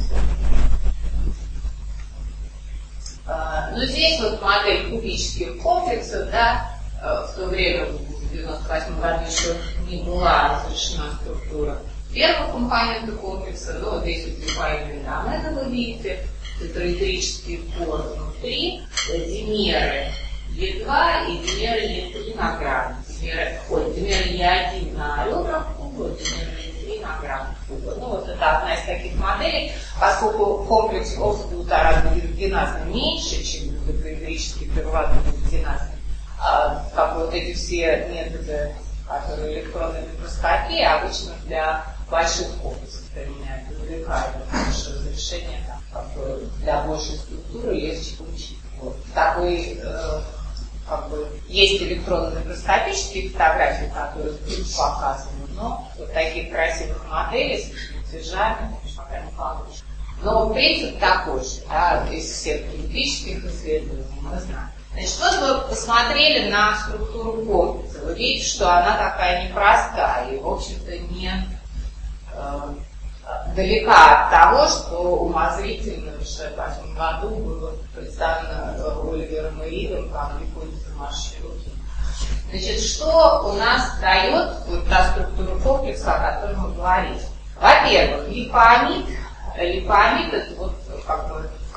Но здесь вот модель кубических комплексов, да, в то время, в девяносто восьмом году еще не была разрешена структура первого компонента комплекса, но вот здесь вот липоильный домен, вы видите, тетраэдерические поры внутри, димеры Е два и димеры Е три на грамм. Ой, димеры Е один на ребрах куба, димеры Е три на грамм куба. Ну вот это одна из таких моделей, поскольку комплекс оксидоударадно-гидрогеназно меньше, чем тетраэдерический первоватный гидрогеназный, а, как бы вот эти все методы, которые электронной микроскопии, обычно для больших комплексов применяют, привлекают больше разрешения, там, как бы для большей структуры легче получить. Вот. Такой, э, как бы, есть электронно-микроскопические фотографии, которые тут показаны, но вот таких красивых моделей с чертежами пока не получится. Но принцип такой же, да, из всех эмпирических исследований мы знаем. Значит, вот вы посмотрели на структуру комплекса. Вы видите, что она такая непростая и, в общем-то, не э, далека от того, что умозрительно в шестьдесят восьмом году было представлено Оливером и Ридом как гипотеза марш-руки. Значит, что у нас дает вот та структура комплекса, о которой мы говорили? Во-первых, липоамид. Липоамид — это вот как бы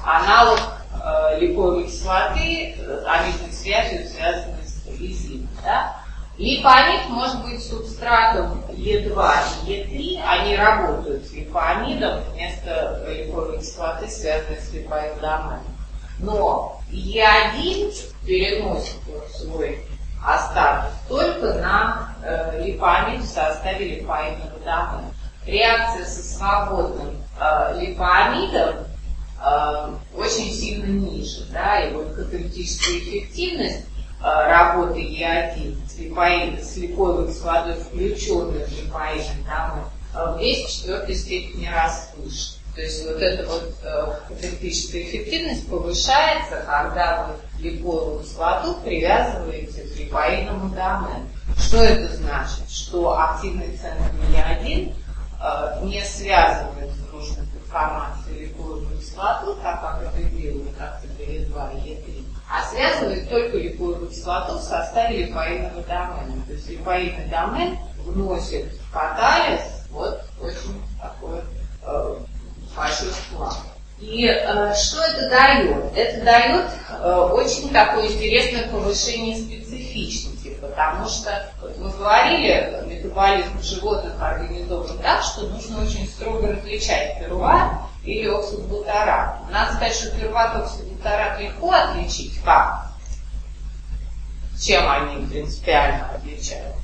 аналог э, липоевой кислоты, амидной связью, связанной с лизином. Да? Липоамид может быть субстратом Е два и Е три, они работают с липоамидом вместо липоевой кислоты, связанной с липоилдоменом. Но Е один переносит свой остаток только на э, липоамид в составе липоидного домена. Реакция со свободным э, липоамидом э, очень сильно ниже, да, и вот каталитическая эффективность э, работы Е один с, липоид, с липоевой кислотой, включенной в липоидный домен, э, в двести четвёртой степени раз выше. То есть вот эта вот э, каталитическая эффективность повышается, когда вы липоевую кислоту привязываете к липоидному домену. Что это значит? Что активный центр Е один э, не связывает с нужной конформацией липоевую кислоту, так как это делают активы Е два и Е три, а связывает только липоевую кислоту в составе липоидного домена. То есть липоидный домен вносит в катализ вот очень такой э, большой вклад. И э, что это дает? Это дает э, очень такое интересное повышение специфичности, потому что, вот мы говорили, метаболизм животных организован так, что нужно очень строго различать пируват или оксиглутарат. Надо сказать, что пируват и оксиглутарат легко отличить. Как? Чем они принципиально отличаются?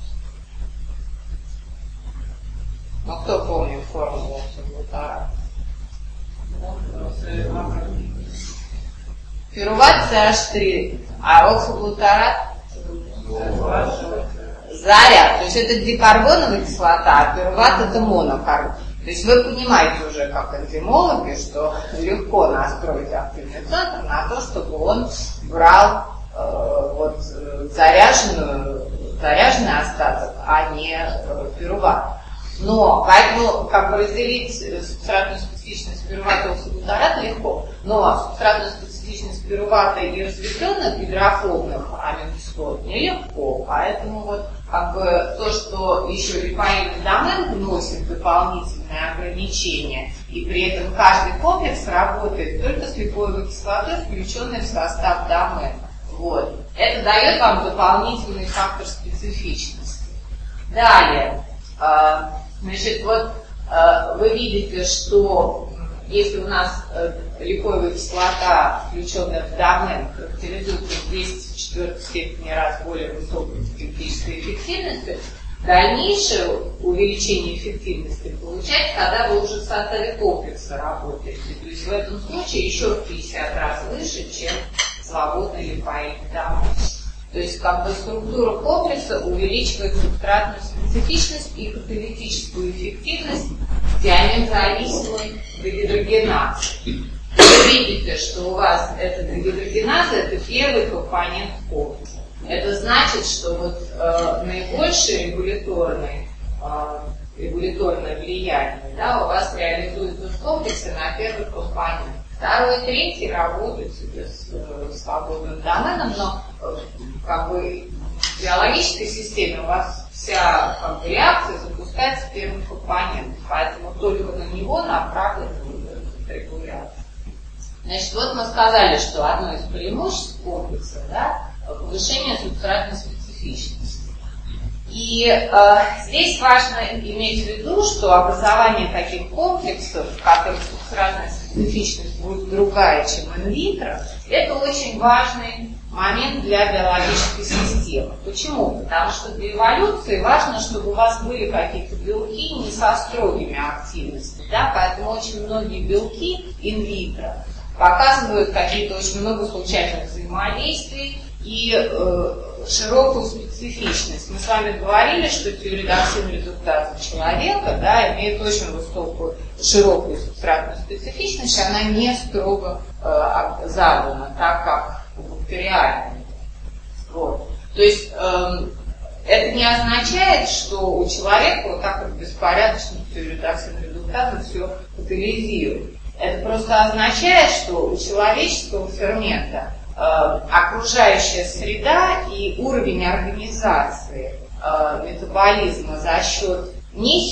Ну, кто помнит формулу оксиглутарата? Пируват си эйч три, а оксиглутарат заряд. То есть это дикарбоновая кислота, а пируват это монокарбон. То есть вы понимаете уже, как энзимологи, что легко настроить активный центр на то, чтобы он брал э, вот, заряженную, заряженный остаток, а не э, пируват. Но поэтому как бы разделить субстратную специфичность пирувата и оксиглутарата легко, но субстратную специфичность пирувата и разветвленных гидрофобных аминокислот нелегко. Поэтому вот как бы то, что еще липоидный домен вносит дополнительные ограничения, и при этом каждый комплекс работает только с липоевой кислотой, включенной в состав домена. Вот. Это дает вам дополнительный фактор специфичности. Далее. Значит, вот э, вы видите, что если у нас э, липоевая кислота, включенная в домен, характеризуется в двести четвёртой степени раз более высокой каталитической эффективностью, дальнейшее увеличение эффективности получается, когда вы уже в составе комплекса работаете. То есть в этом случае еще в пятьдесят раз выше, чем свободный липоидный домен. То есть как бы структура комплекса увеличивает субстратную специфичность и каталитическую эффективность диаметрозависимой дегидрогенации. Вы видите, что у вас эта дегидрогеназа – это первый компонент комплекса. Это значит, что вот э, наибольшее регуляторное, э, регуляторное влияние, да, у вас реализуется в комплексе на первый компонент. Второй и третий работают себе с э, свободным доменом, но э, как бы в биологической системе у вас вся как бы, реакция запускается первым компонентом, поэтому только на него направлена регуляция. Значит, вот мы сказали, что одно из преимуществ комплекса, да, повышение субстратной специфичности. И э, здесь важно иметь в виду, что образование таких комплексов, в которых субстратная специфичность будет другая, чем инвитро, это очень важный момент для биологической системы. Почему? Потому что для эволюции важно, чтобы у вас были какие-то белки не со строгими активностями, да? Поэтому очень многие белки инвитро показывают какие-то очень много случайных взаимодействий и э, широкую специфичность. Мы с вами говорили, что тиреодоксин редуктаза человека, да, имеет очень высокую, широкую субстратную специфичность, она не строго э, задана, так как бактериальная. Вот. То есть э, это не означает, что у человека вот так вот беспорядочно тиреодоксин редуктаза все катализирует. Это просто означает, что у человеческого фермента э, окружающая среда и уровень организации э, метаболизма за счет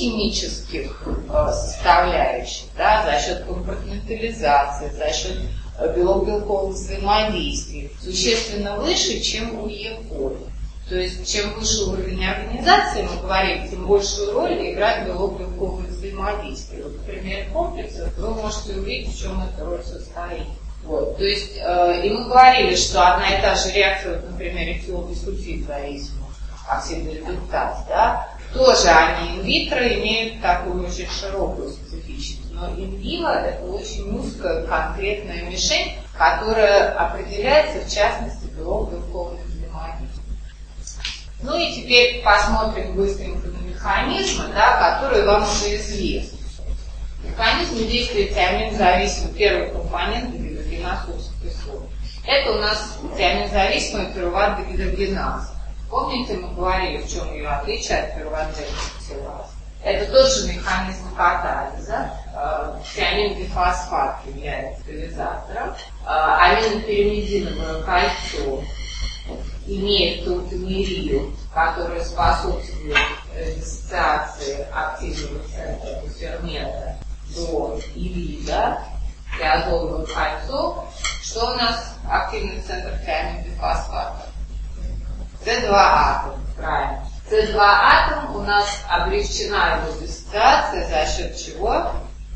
нехимических э, составляющих, да, за счет компартментализации, за счет белок-белковых взаимодействий существенно выше, чем у Е. коли. То есть, чем выше уровень организации, мы говорим, тем большую роль играет белок-белковые взаимодействия. Вот, например, комплексы, вы можете увидеть, в чем эта роль состоит. Вот. То есть, э, и мы говорили, что одна и та же реакция, вот, например, этилбисульфид зависимых, оксидный редуктаз, да, тоже они инвитро имеют такую очень широкую специфичность. Но инвиво это очень узкая конкретная мишень, которая определяется, в частности, белок-белковыми взаимодействиями. Ну и теперь посмотрим быстренько на механизмы, да, которые вам уже известны. Механизм действия тиамин-зависимый, первый компонент гидрогеназовых кислот. Это у нас тиамин-зависимый пируват дегидрогеназа. Помните, мы говорили, в чем ее отличие от пируват-дегидрогеназа? Это тот же механизм катализа. Тиамин-бифосфат является катализатором. Аминопиримидиновое кольцо имеет таутомерию, которая способствует диссоциации активного центра фермента до илида, тиазоловое кольцо. Что у нас активный центр тиамин-бифосфата? С два атом, правильно. С два атом у нас облегчена его диссоциация за счет чего?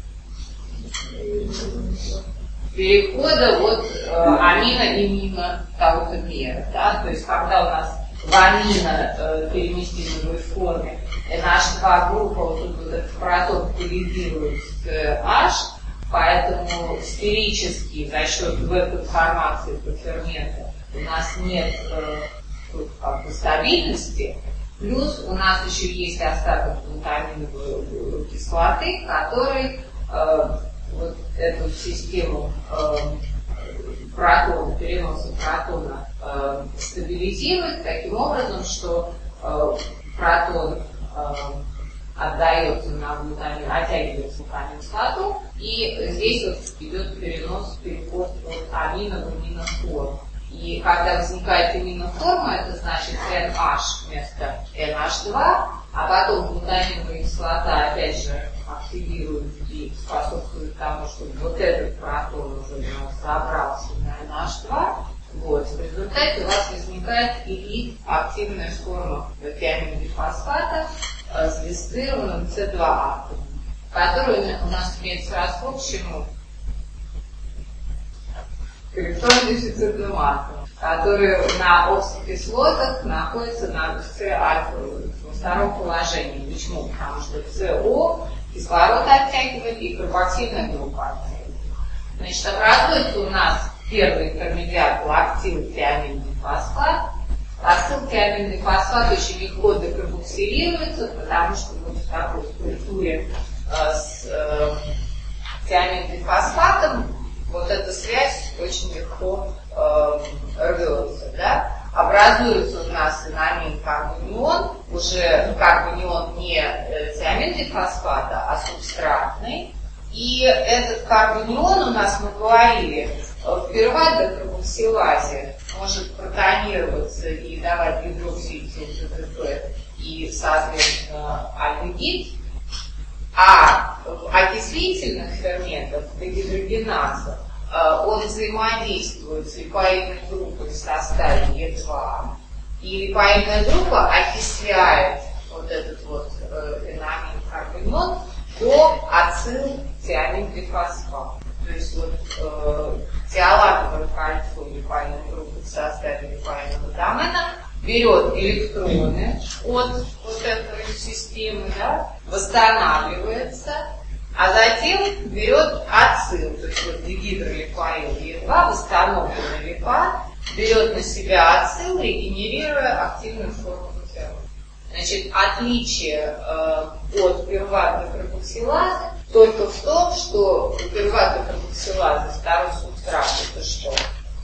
Перехода от э, амино-имино таутомера. Да? То есть, когда у нас в амино э, переместимой форме эн аш два группа, вот тут вот этот протон коллидирует с э, H, поэтому сферически за счет веб-информации по ферменту у нас нет э, тут, как бы, стабильности. Плюс у нас еще есть остаток глутаминовой кислоты, который э, вот эту систему э, протона, переноса протона э, стабилизирует таким образом, что э, протон э, отдается на глутамин, оттягивается глутамин кислоту, и здесь вот идет перенос, переход от амина в аминоформу. И когда возникает иминоформа, это значит эн аш вместо эн аш два, а потом глутаминовая кислота опять же активирует и способствует тому, чтобы вот этот протон уже у нас забрался на эн аш два. Вот. В результате у вас возникает илид, активная форма тиамин-бифосфата с дистиллированным С два атомом, который у нас имеет сродство к чему? К электрон-дефицитным атомам, которые на оксикислотах находятся на С-альфа во втором положении. Почему? Потому что СО кислород оттягивает и карбоксильная группа оттягивает. Значит, образуется у нас первый интермедиат лактил-тиамин-дифосфат. Лактил-тиамин-дифосфат очень легко декарбоксилируется, потому что вот в такой структуре э, с э, тиамин-дифосфатом вот эта связь очень легко э, рвется, да? Образуется у нас инамин карбонион, уже карбонион не тиамин-дифосфата, а субстратный. И этот карбонион у нас, мы говорили, в пируват-декарбоксилазе может протонироваться и давать гидроксиэтилтп и, соответственно, альдегид. А в окислительных ферментах, дегидрогеназа, он взаимодействует с липоидной группой в составе Е два. И липоидная группа окисляет вот этот вот феномен карбонион до ацил-тиамин-дифосфат. То есть вот э, тиолатовое кольцо липоидной группы в составе липоидного домена берет электроны от вот этой системы, да, восстанавливается, а затем берет ацил, то есть вот дегидролипоил Е два, восстановленный липад, берет на себя ацил, регенерируя активную форму бутерола. Значит, отличие э, от пируват-декарбоксилазы только в том, что у пируват-декарбоксилазы второй субстрат это что?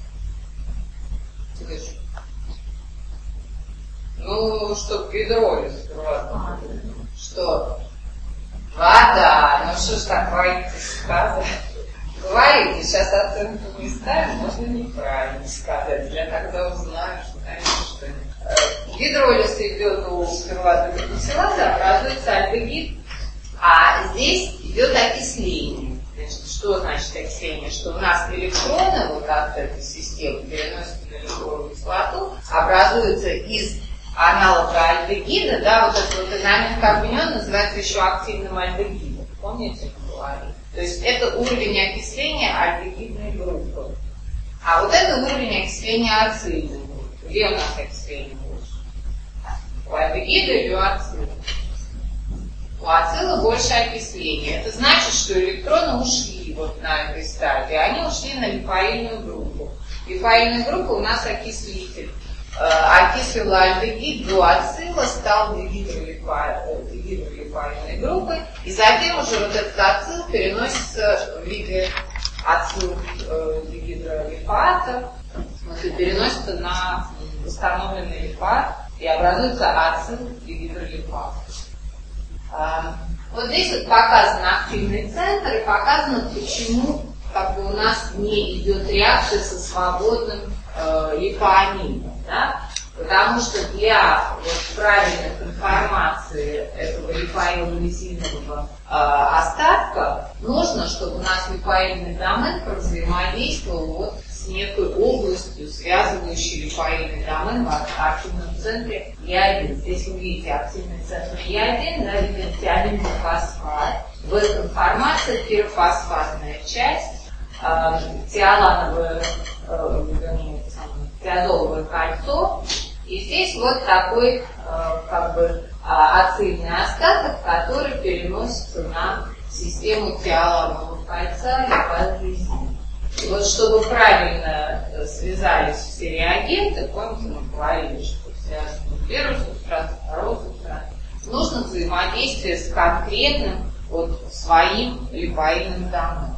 Ну, что, гидролиз, а, что? Вода. Ну, что ж так говорите сказать? Говорите, сейчас оценку не ставим, можно неправильно сказать. Я тогда узнаю, что, конечно, что нет. Гидролиз идет у пируват-декарбоксилазы, образуется альдегид, а здесь идет окисление. Значит, Что значит окисление? Что у нас электроны вот от этой системы переносятся на липоевую кислоту, образуются из аналога альдегида, да, вот этот вот энамин карбонен называется еще активным альдегидом. Помните, мы говорили? То есть это уровень окисления альдегидной группы. А вот это уровень окисления ацидной группы. Где у нас окисление больше? У альдегида или у ацила? У ацила больше окисления. Это значит, что электроны ушли вот на этой стадии. Они ушли на липоильную группу. Липоильная группа у нас окислитель. Окислил альдегид до ацила, стал дегидролипоильной группой, и затем уже вот этот ацил переносится в виде ацил дегидролипата, в смысле переносится на восстановленный липат и образуется ацил дегидролипат. Вот здесь вот показан активный центр и показано, почему как бы у нас не идет реакция со свободным э, липоамидом. Да? Потому что для вот, правильной конформации этого липоилно-лизинового э, остатка нужно, чтобы у нас липоильный домен взаимодействовал вот с некой областью, связывающей липоильный домен в активном центре И один. Здесь вы видите активный центр И один, да, видите тиаминофосфат. В этом формации пирофосфатная часть, э, тиалановая, э, тиазоловое кольцо, и здесь вот такой э, как бы ацильный остаток, который переносится на систему тиаланового кольца липоизин. И вот чтобы правильно связались все реагенты, помните, мы говорили, что связаны первый субстрат, второй субстрат, нужно взаимодействие с конкретным вот своим липоильным доменом.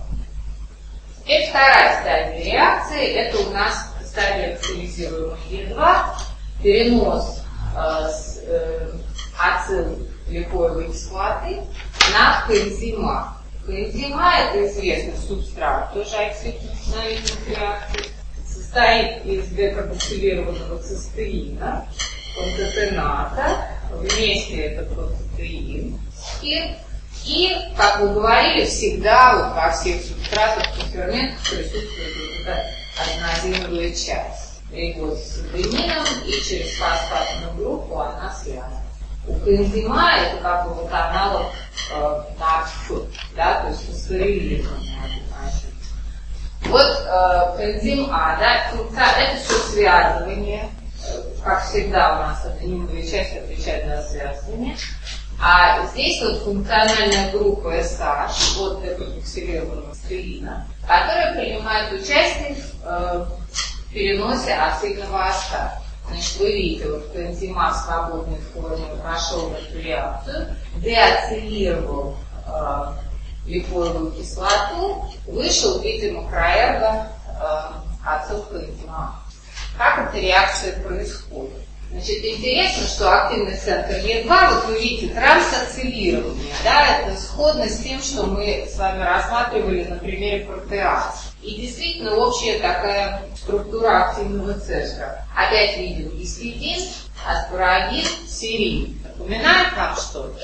Теперь вторая стадия реакции, это у нас стадия катализируемых Е два, перенос э, с, э, ацил липоевой кислоты на коэнзима. Коэнзима – это известный субстрат, тоже оксидно-восстановительных реакций, состоит из декарбоксилированного цистеина, пантотената, вместе это процитеин. И, и, как вы говорили, всегда вот во всех субстратах и ферментах присутствует вот эта аденозиновая часть. Переводится с аденином, и через фосфатную группу она связана. У коэнзима это как бы вот аналог э, НАДФ, да, то есть фосфорилированный аденозин. Вот э, коэнзим А, да, функция, это все связывание. Как всегда у нас адениновая часть отвечает за связывание. А здесь вот функциональная группа эс аш от декарбоксилированного цистеина, которая принимает участие в э, переносе ацильного остатка. Значит, вы видите, вот коэнзима в свободной форме прошел эту реакцию, деацилировал э, липоевую кислоту, вышел в виде макроэрго э, ацил коэнзима. Как эта реакция происходит? Значит, интересно, что активный центр Е два, вот вы видите, трансацилирование, да, это сходно с тем, что мы с вами рассматривали на примере протеаз. И действительно общая такая структура активного центра. Опять видим гистидин, аспарагин, серин. Напоминает вам что-то?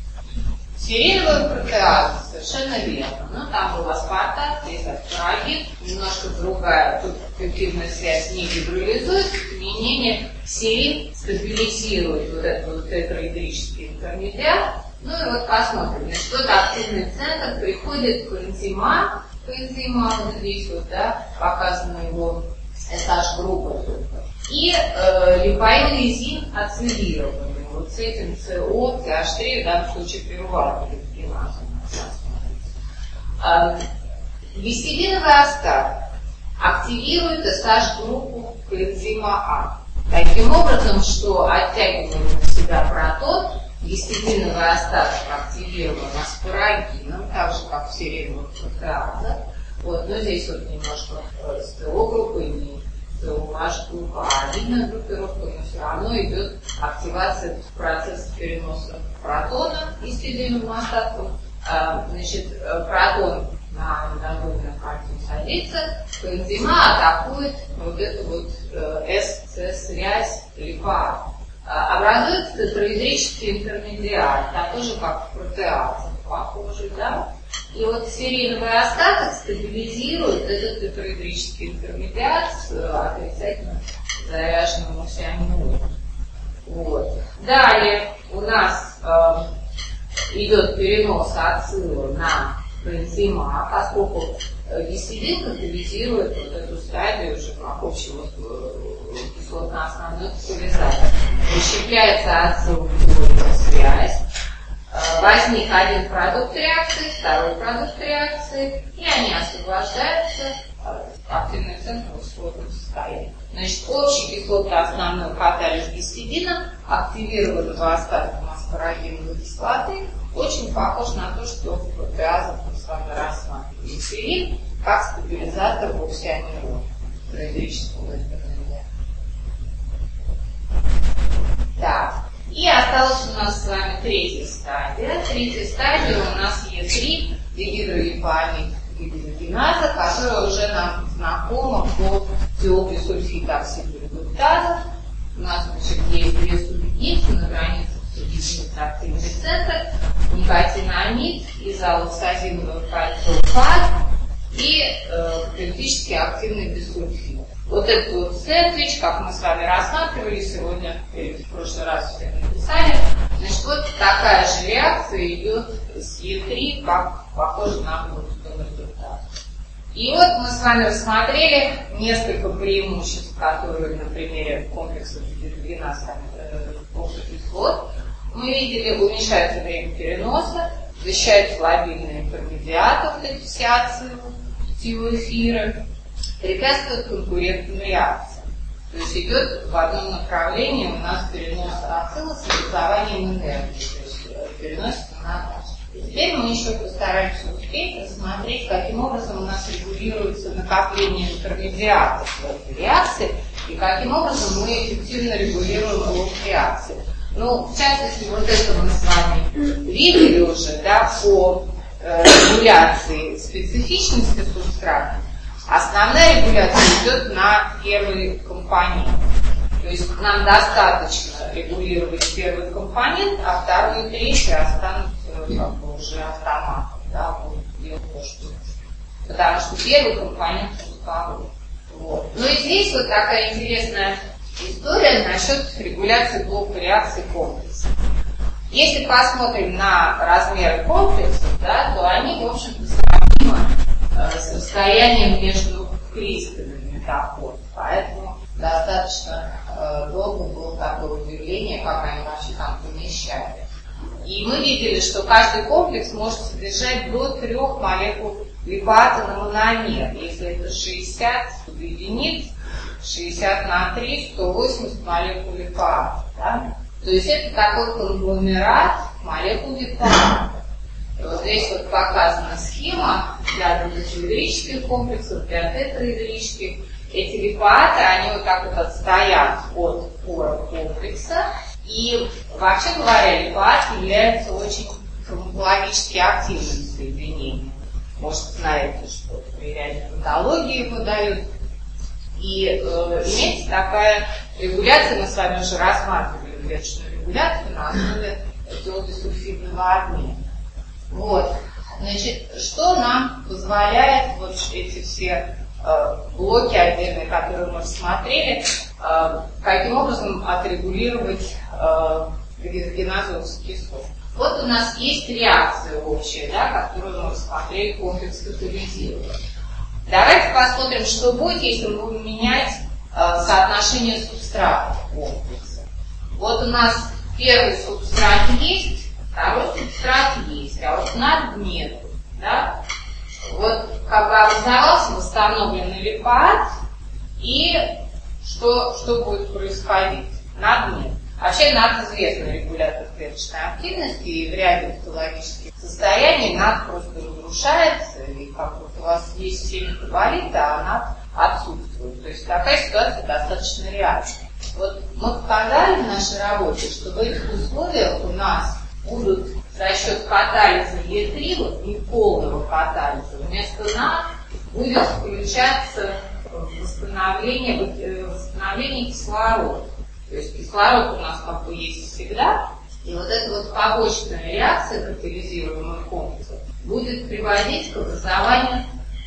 Сериновая протеаза, совершенно верно. Ну, там был аспартат, здесь аспарагин, немножко другая, тут пептидная связь не гидролизуется, тем не менее серин стабилизирует вот этот вот тетраэдрический интермедиат. Ну и вот посмотрим, значит, вот активный центр приходит к коэнзима, коэнзима вот здесь вот, да, показана его эс аш-группа только. И э, липоилизин ацилированный. Вот с этим СО, си аш три, в данном случае пируватный геназа. Гистидиновый остаток активирует эс аш-группу коэнзима А. Таким образом, что оттягиваем на себя протон, гистидиновый остаток активирован аспарагином, так же, как в сериновых протеазах. Вот, но здесь вот немножко СО-группы, не СО-группа, а видно группировка, но все равно идет активация процесса переноса протона гистидиновым остатком. А, значит, протон на метабольном кольце садится, коэнзима атакует вот эту вот эс-С-связь липа. Образуется тетраэдрический интермедиат, так тоже как в протеазах похоже, да? И вот сериновый остаток стабилизирует этот тетрагидрический интермедиат с отрицательно заряженным циануром. Вот. Далее у нас э, идет перенос ацила на коэнзима, поскольку гистидин катализирует вот эту стадию уже как общего кислотно-основной катализатор. Расщепляется ациловая связь. Возник один продукт реакции, второй продукт реакции, и они освобождаются от активных центров в исходном состоянии. Значит, общий кислотно-основной катализ гистидина, активированного остатком аспарагиновой кислоты, очень похож на то, что в протеазах мы с вами рассматривали инсулин как стабилизатор боксианирона троидрического интермедиата. Так. И осталась у нас с вами третья стадия. Третья стадия у нас Е три, дегидролипоамид гидрогеназа, которая уже нам знакома по теории сульфита оксидоглюкоза. У нас, значит, есть две субъединицы на границе субъединицы активный центр, никотинамид, изолоксазиновый кальциофат и э, каталитически активный бисульфид. Вот этот вот сэндвич, как мы с вами рассматривали сегодня, или в прошлый раз все написали, значит, вот такая же реакция идет с Е три, как похоже на продуктовый результат. И вот мы с вами рассмотрели несколько преимуществ, которые на примере комплекса гидрогеназа кислот. Мы видели, уменьшается время переноса, защищается лобильные интермедиаты, вот эти все ацилы, тиоэфиры, препятствует конкурентным реакциям. То есть идет в одном направлении у нас перенос ацила с образованием энергии, то есть переносится на газ. И теперь мы еще постараемся успеть рассмотреть, каким образом у нас регулируется накопление интермедиатов в этой реакции и каким образом мы эффективно регулируем лог реакции. Ну, в частности, вот это мы с вами видели уже, да, по э, регуляции специфичности субстрата. Основная регуляция идет на первый компонент. То есть нам достаточно регулировать первый компонент, а второй и третий останутся как бы уже автоматом, да, будут делать то, что нужно. Потому что первый компонент пусковой. Вот. Ну и здесь вот такая интересная история насчет регуляции блока реакции комплекса. Если посмотрим на размеры комплексов, да, то они, в общем-то, сравнимы с расстоянием между кристаллами метафор. Поэтому достаточно э, долго было такое удивление, как они вообще там помещали. И мы видели, что каждый комплекс может содержать до трех молекул липата на мономер. Если это шестьдесят единиц, шестьдесят на три, сто восемьдесят молекул липата. Да? То есть это такой конгломерат молекул липата. Вот здесь вот показана схема для двухгидрических комплексов, для тетраэдрических. Эти липаты, они вот так вот отстоят от пора комплекса. И, вообще говоря, липат является очень фармакологически активным соединением. Может, знаете, что при ряде патологии его дают. И э, имеется такая регуляция, мы с вами уже рассматривали клеточную регуляцию на основе тиодисульфидного обмена. Вот, значит, что нам позволяет вот эти все э, блоки отдельные, которые мы рассмотрели, э, каким образом отрегулировать э, гидрогеназовую кислоту. Вот у нас есть реакция общая, да, которую мы рассмотрели, комплекс катализирования. Давайте посмотрим, что будет, если мы будем менять э, соотношение субстратов комплекса. Вот у нас первый субстрат есть, второй субстрат есть, а вот над нету, да? Вот как бы образовался восстановленный липат, и что, что будет происходить? Над нет. Вообще над известный регулятор клеточной активности, и в ряде патологических состояний над просто разрушается, и как вот у вас есть все метаболиты, а над отсутствует. То есть такая ситуация достаточно реальна. Вот мы показали в нашей работе, что в этих условиях у нас будут за счет катализа Е три, вот неполного катализа, вместо над будет включаться восстановление, восстановление кислорода. То есть кислород у нас как бы есть всегда, и вот эта вот побочная реакция катализируемых комплексов будет приводить к образованию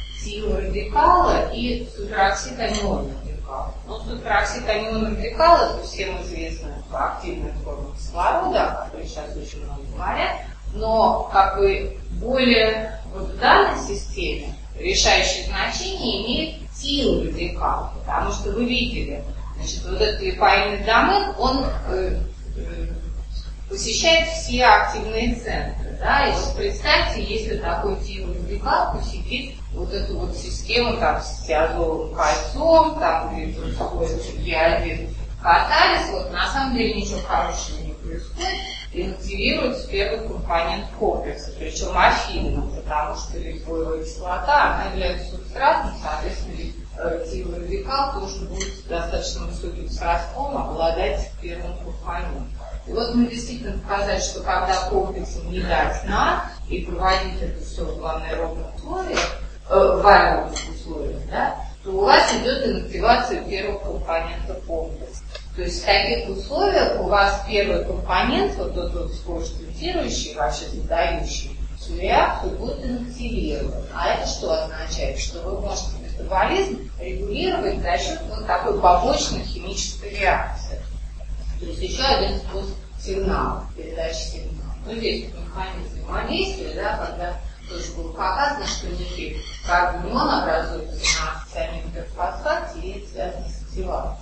тиорадикала и супероксид-аниона радикала. Ну, супероксид-анион радикала — это всем известная активная форма кислорода, о которой сейчас очень много говорят, но как бы более вот в данной системе решающее значение имеет тиорадикал, потому что вы видели, значит, вот этот липоидный домен, он э, э, посещает все активные центры, да, и вот представьте, если такой тиорадикал посетит вот эту вот систему там с тиазоловым кольцом, там где происходит гиалин катализ, вот на самом деле ничего хорошего не происходит, и инактивируется первый компонент комплекса, причем афинно, потому что липоевая кислота, она является субстратом, соответственно, тиорадикал тоже будет достаточно высоким сростком обладать первым компонентом. И вот мы действительно показали, что когда комплексом не дать на и проводить это все в анаэробных условиях, э, в аэробных условиях, да, то у вас идет инактивация первого компонента комплекса. То есть в таких условиях у вас первый компонент, вот тот вот скорость-лимитирующий, вообще задающий всю реакцию, будет инактивирован. А это что означает? Что вы можете метаболизм регулировать за счет вот такой побочной химической реакции. То есть еще один способ сигнала, передачи сигнала. Ну, здесь механизм взаимодействия, да, когда тоже было показано, что некий карбонион образуется на цианид-перфосфат, теряет связанность с активацией.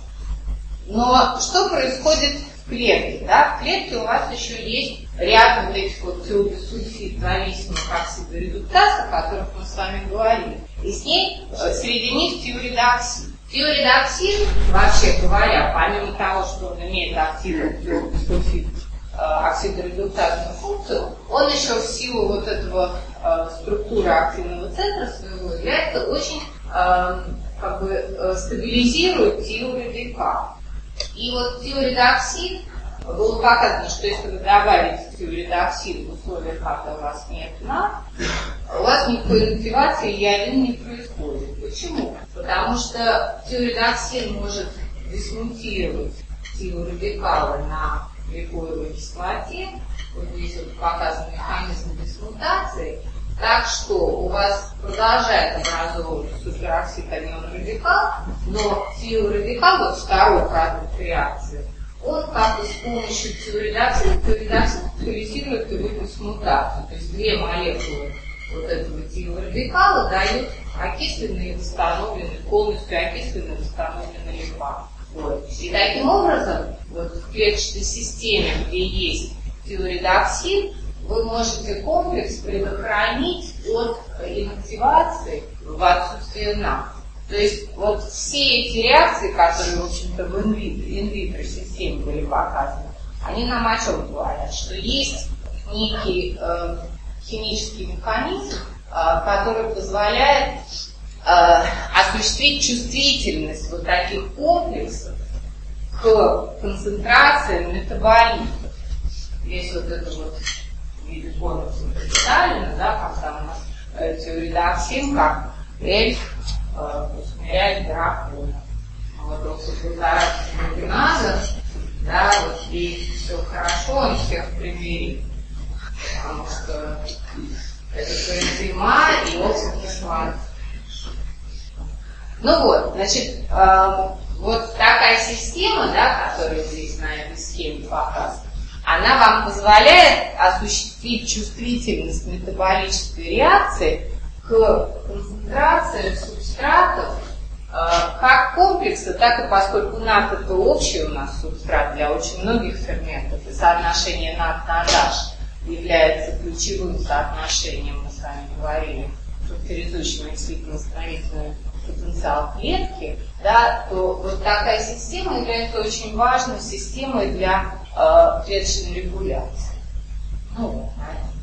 Но что происходит в клетке? Да? В клетке у вас еще есть ряд вот этих вот тиобисульфид зависимых оксидоредуктаз, о которых мы с вами говорили. И с ней, среди них тиоредоксин. Тиоредоксин, вообще говоря, помимо того, что он имеет активную тиобисульфид оксидоредуктазную функцию, он еще в силу вот этого э, структуры активного центра своего является очень э, как бы э, стабилизирует тиорадикал. И вот тиоредоксин, было показано, что если вы добавите тиоредоксин в условиях, когда у вас нет на, у вас никакой инактивации гиалин не происходит. Почему? Потому что тиоредоксин может дисмутировать тиорадикалы на липоевой кислоте. Вот здесь вот показан механизм дисмутации. Так что у вас продолжает образовываться супероксид-анион радикал, но тиорадикал, вот второй продукт реакции, он как бы с помощью тиоредоксина, тиоредоксин катализирует его дисмутацию. То есть две молекулы вот этого тиорадикала дают окисленный и восстановленный, полностью окисленный и восстановленный липан. Вот. И таким образом, вот в клеточной системе, где есть тиоредоксин, вы можете комплекс предохранить от инактивации в отсутствие на. То есть вот все эти реакции, которые, в общем-то, в инвитро системе были показаны, они нам о чем говорят? Что есть некий э, химический механизм, э, который позволяет э, осуществить чувствительность вот таких комплексов к концентрациям метаболитов. Здесь вот это вот виды конусов представлено, да, когда у нас э, тиоредоксин как эльф э, усмиряет дракона. Вот оксиглутаратогеназа, да, вот и все хорошо, он всех примирит. Потому что это коэнзима и оксикислота. Ну вот, значит, э, вот такая система, да, которая здесь на этой схеме показана, она вам позволяет осуществить чувствительность метаболической реакции к концентрации субстратов э, как комплекса, так и поскольку нат это общий у нас субстрат для очень многих ферментов, и соотношение нат на даш является ключевым соотношением, мы с вами говорили, характеризующим эксплитно-восстановительный потенциал клетки, да, то вот такая система является очень важной системой для э, клеточной регуляции. Ну,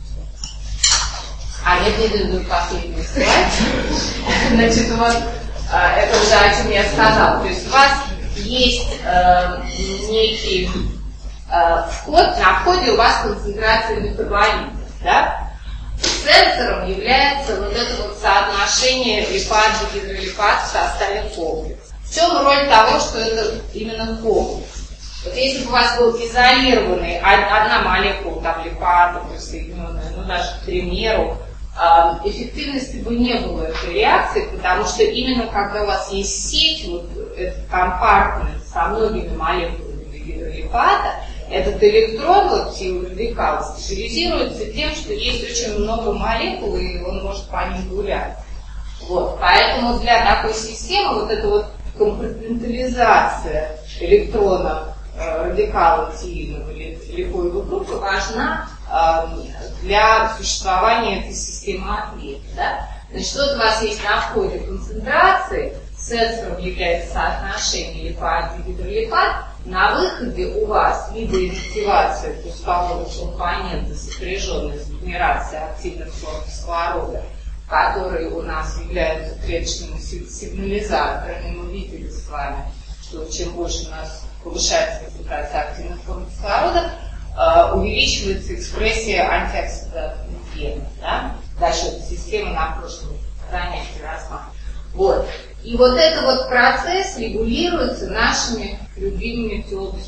а я перейду к последнему слайду. Значит, вот э, это уже о чем я сказала. То есть у вас есть э, некий э, вход, на входе у вас концентрация метаболитов, да? Сенсором является вот это вот соотношение липад-гидролипад в составе комплекса. В чем роль того, что это именно комплекс? Вот если бы у вас был изолированный, одна молекула там липада присоединенная, ну даже к примеру, эффективности бы не было этой реакции, потому что именно когда у вас есть сеть, вот этот компартмент со многими молекулами гидролипата, этот электрон, вот радикал, стабилизируется тем, что есть очень много молекул, и он может по ним гулять. Вот. Поэтому для такой системы вот эта вот компартментализация электрона э, радикала тиинового или липоидной группы важна э, для существования этой системы ответа. Да? Значит, вот у вас есть на входе концентрации, сенсором является соотношение липоид-гидролипат, на выходе у вас либо инактивация пускового компонента, сопряженная с генерацией активных форм кислорода, которые у нас являются клеточными сигнализаторами. Мы видели с вами, что чем больше у нас повышается концентрация активных форм кислорода, увеличивается экспрессия антиоксидантных генов. Да? Дальше эта система на прошлом занятии рассматривали. Вот. И вот этот вот процесс регулируется нашими любимыми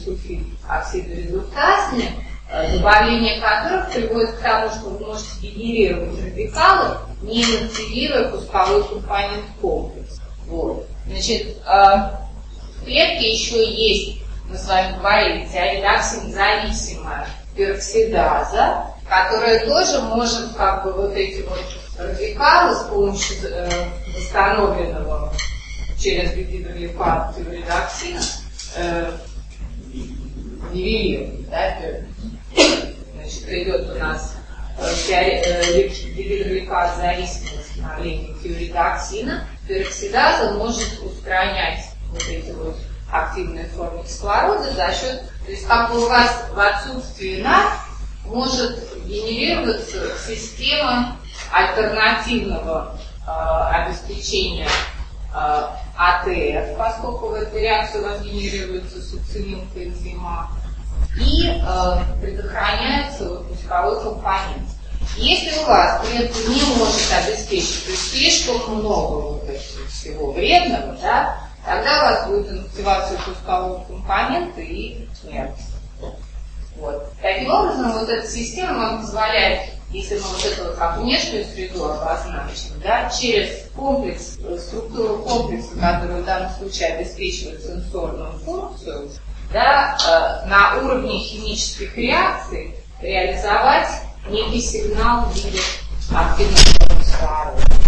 тиолдисульфид-оксидоредуктазами, добавление которых приводит к тому, что вы можете генерировать радикалы, не инактивируя пусковой компонент комплекса. Вот. Значит, в клетке еще есть, мы с вами говорили, тиоридоксин-зависимая пероксидаза, которая тоже может как бы вот эти вот радикалы с помощью э, восстановленного через гидролипат тиоридоксина э, нивелировать. Да? Значит, идет у нас э, гидролипат зависимое восстановление тиоридоксина. Пероксидаза может устранять вот эти вот активные формы кислорода за счет, то есть как бы у вас в отсутствии НАД может генерироваться система альтернативного э, обеспечения э, АТФ, поскольку в этой реакции у вас генерируется сукцинилка энзима, и э, предохраняется вот, пусковой компонент. Если у вас клетка не может обеспечить, то есть слишком много вот этого всего вредного, да, тогда у вас будет инактивация пускового компонента и смерть. Вот. Таким образом, вот эта система вам позволяет, если мы вот это вот как внешнюю среду обозначим, да, через комплекс, структуру комплекса, который в данном случае обеспечивает сенсорную функцию, да, э, на уровне химических реакций реализовать некий сигнал в виде активного кислорода.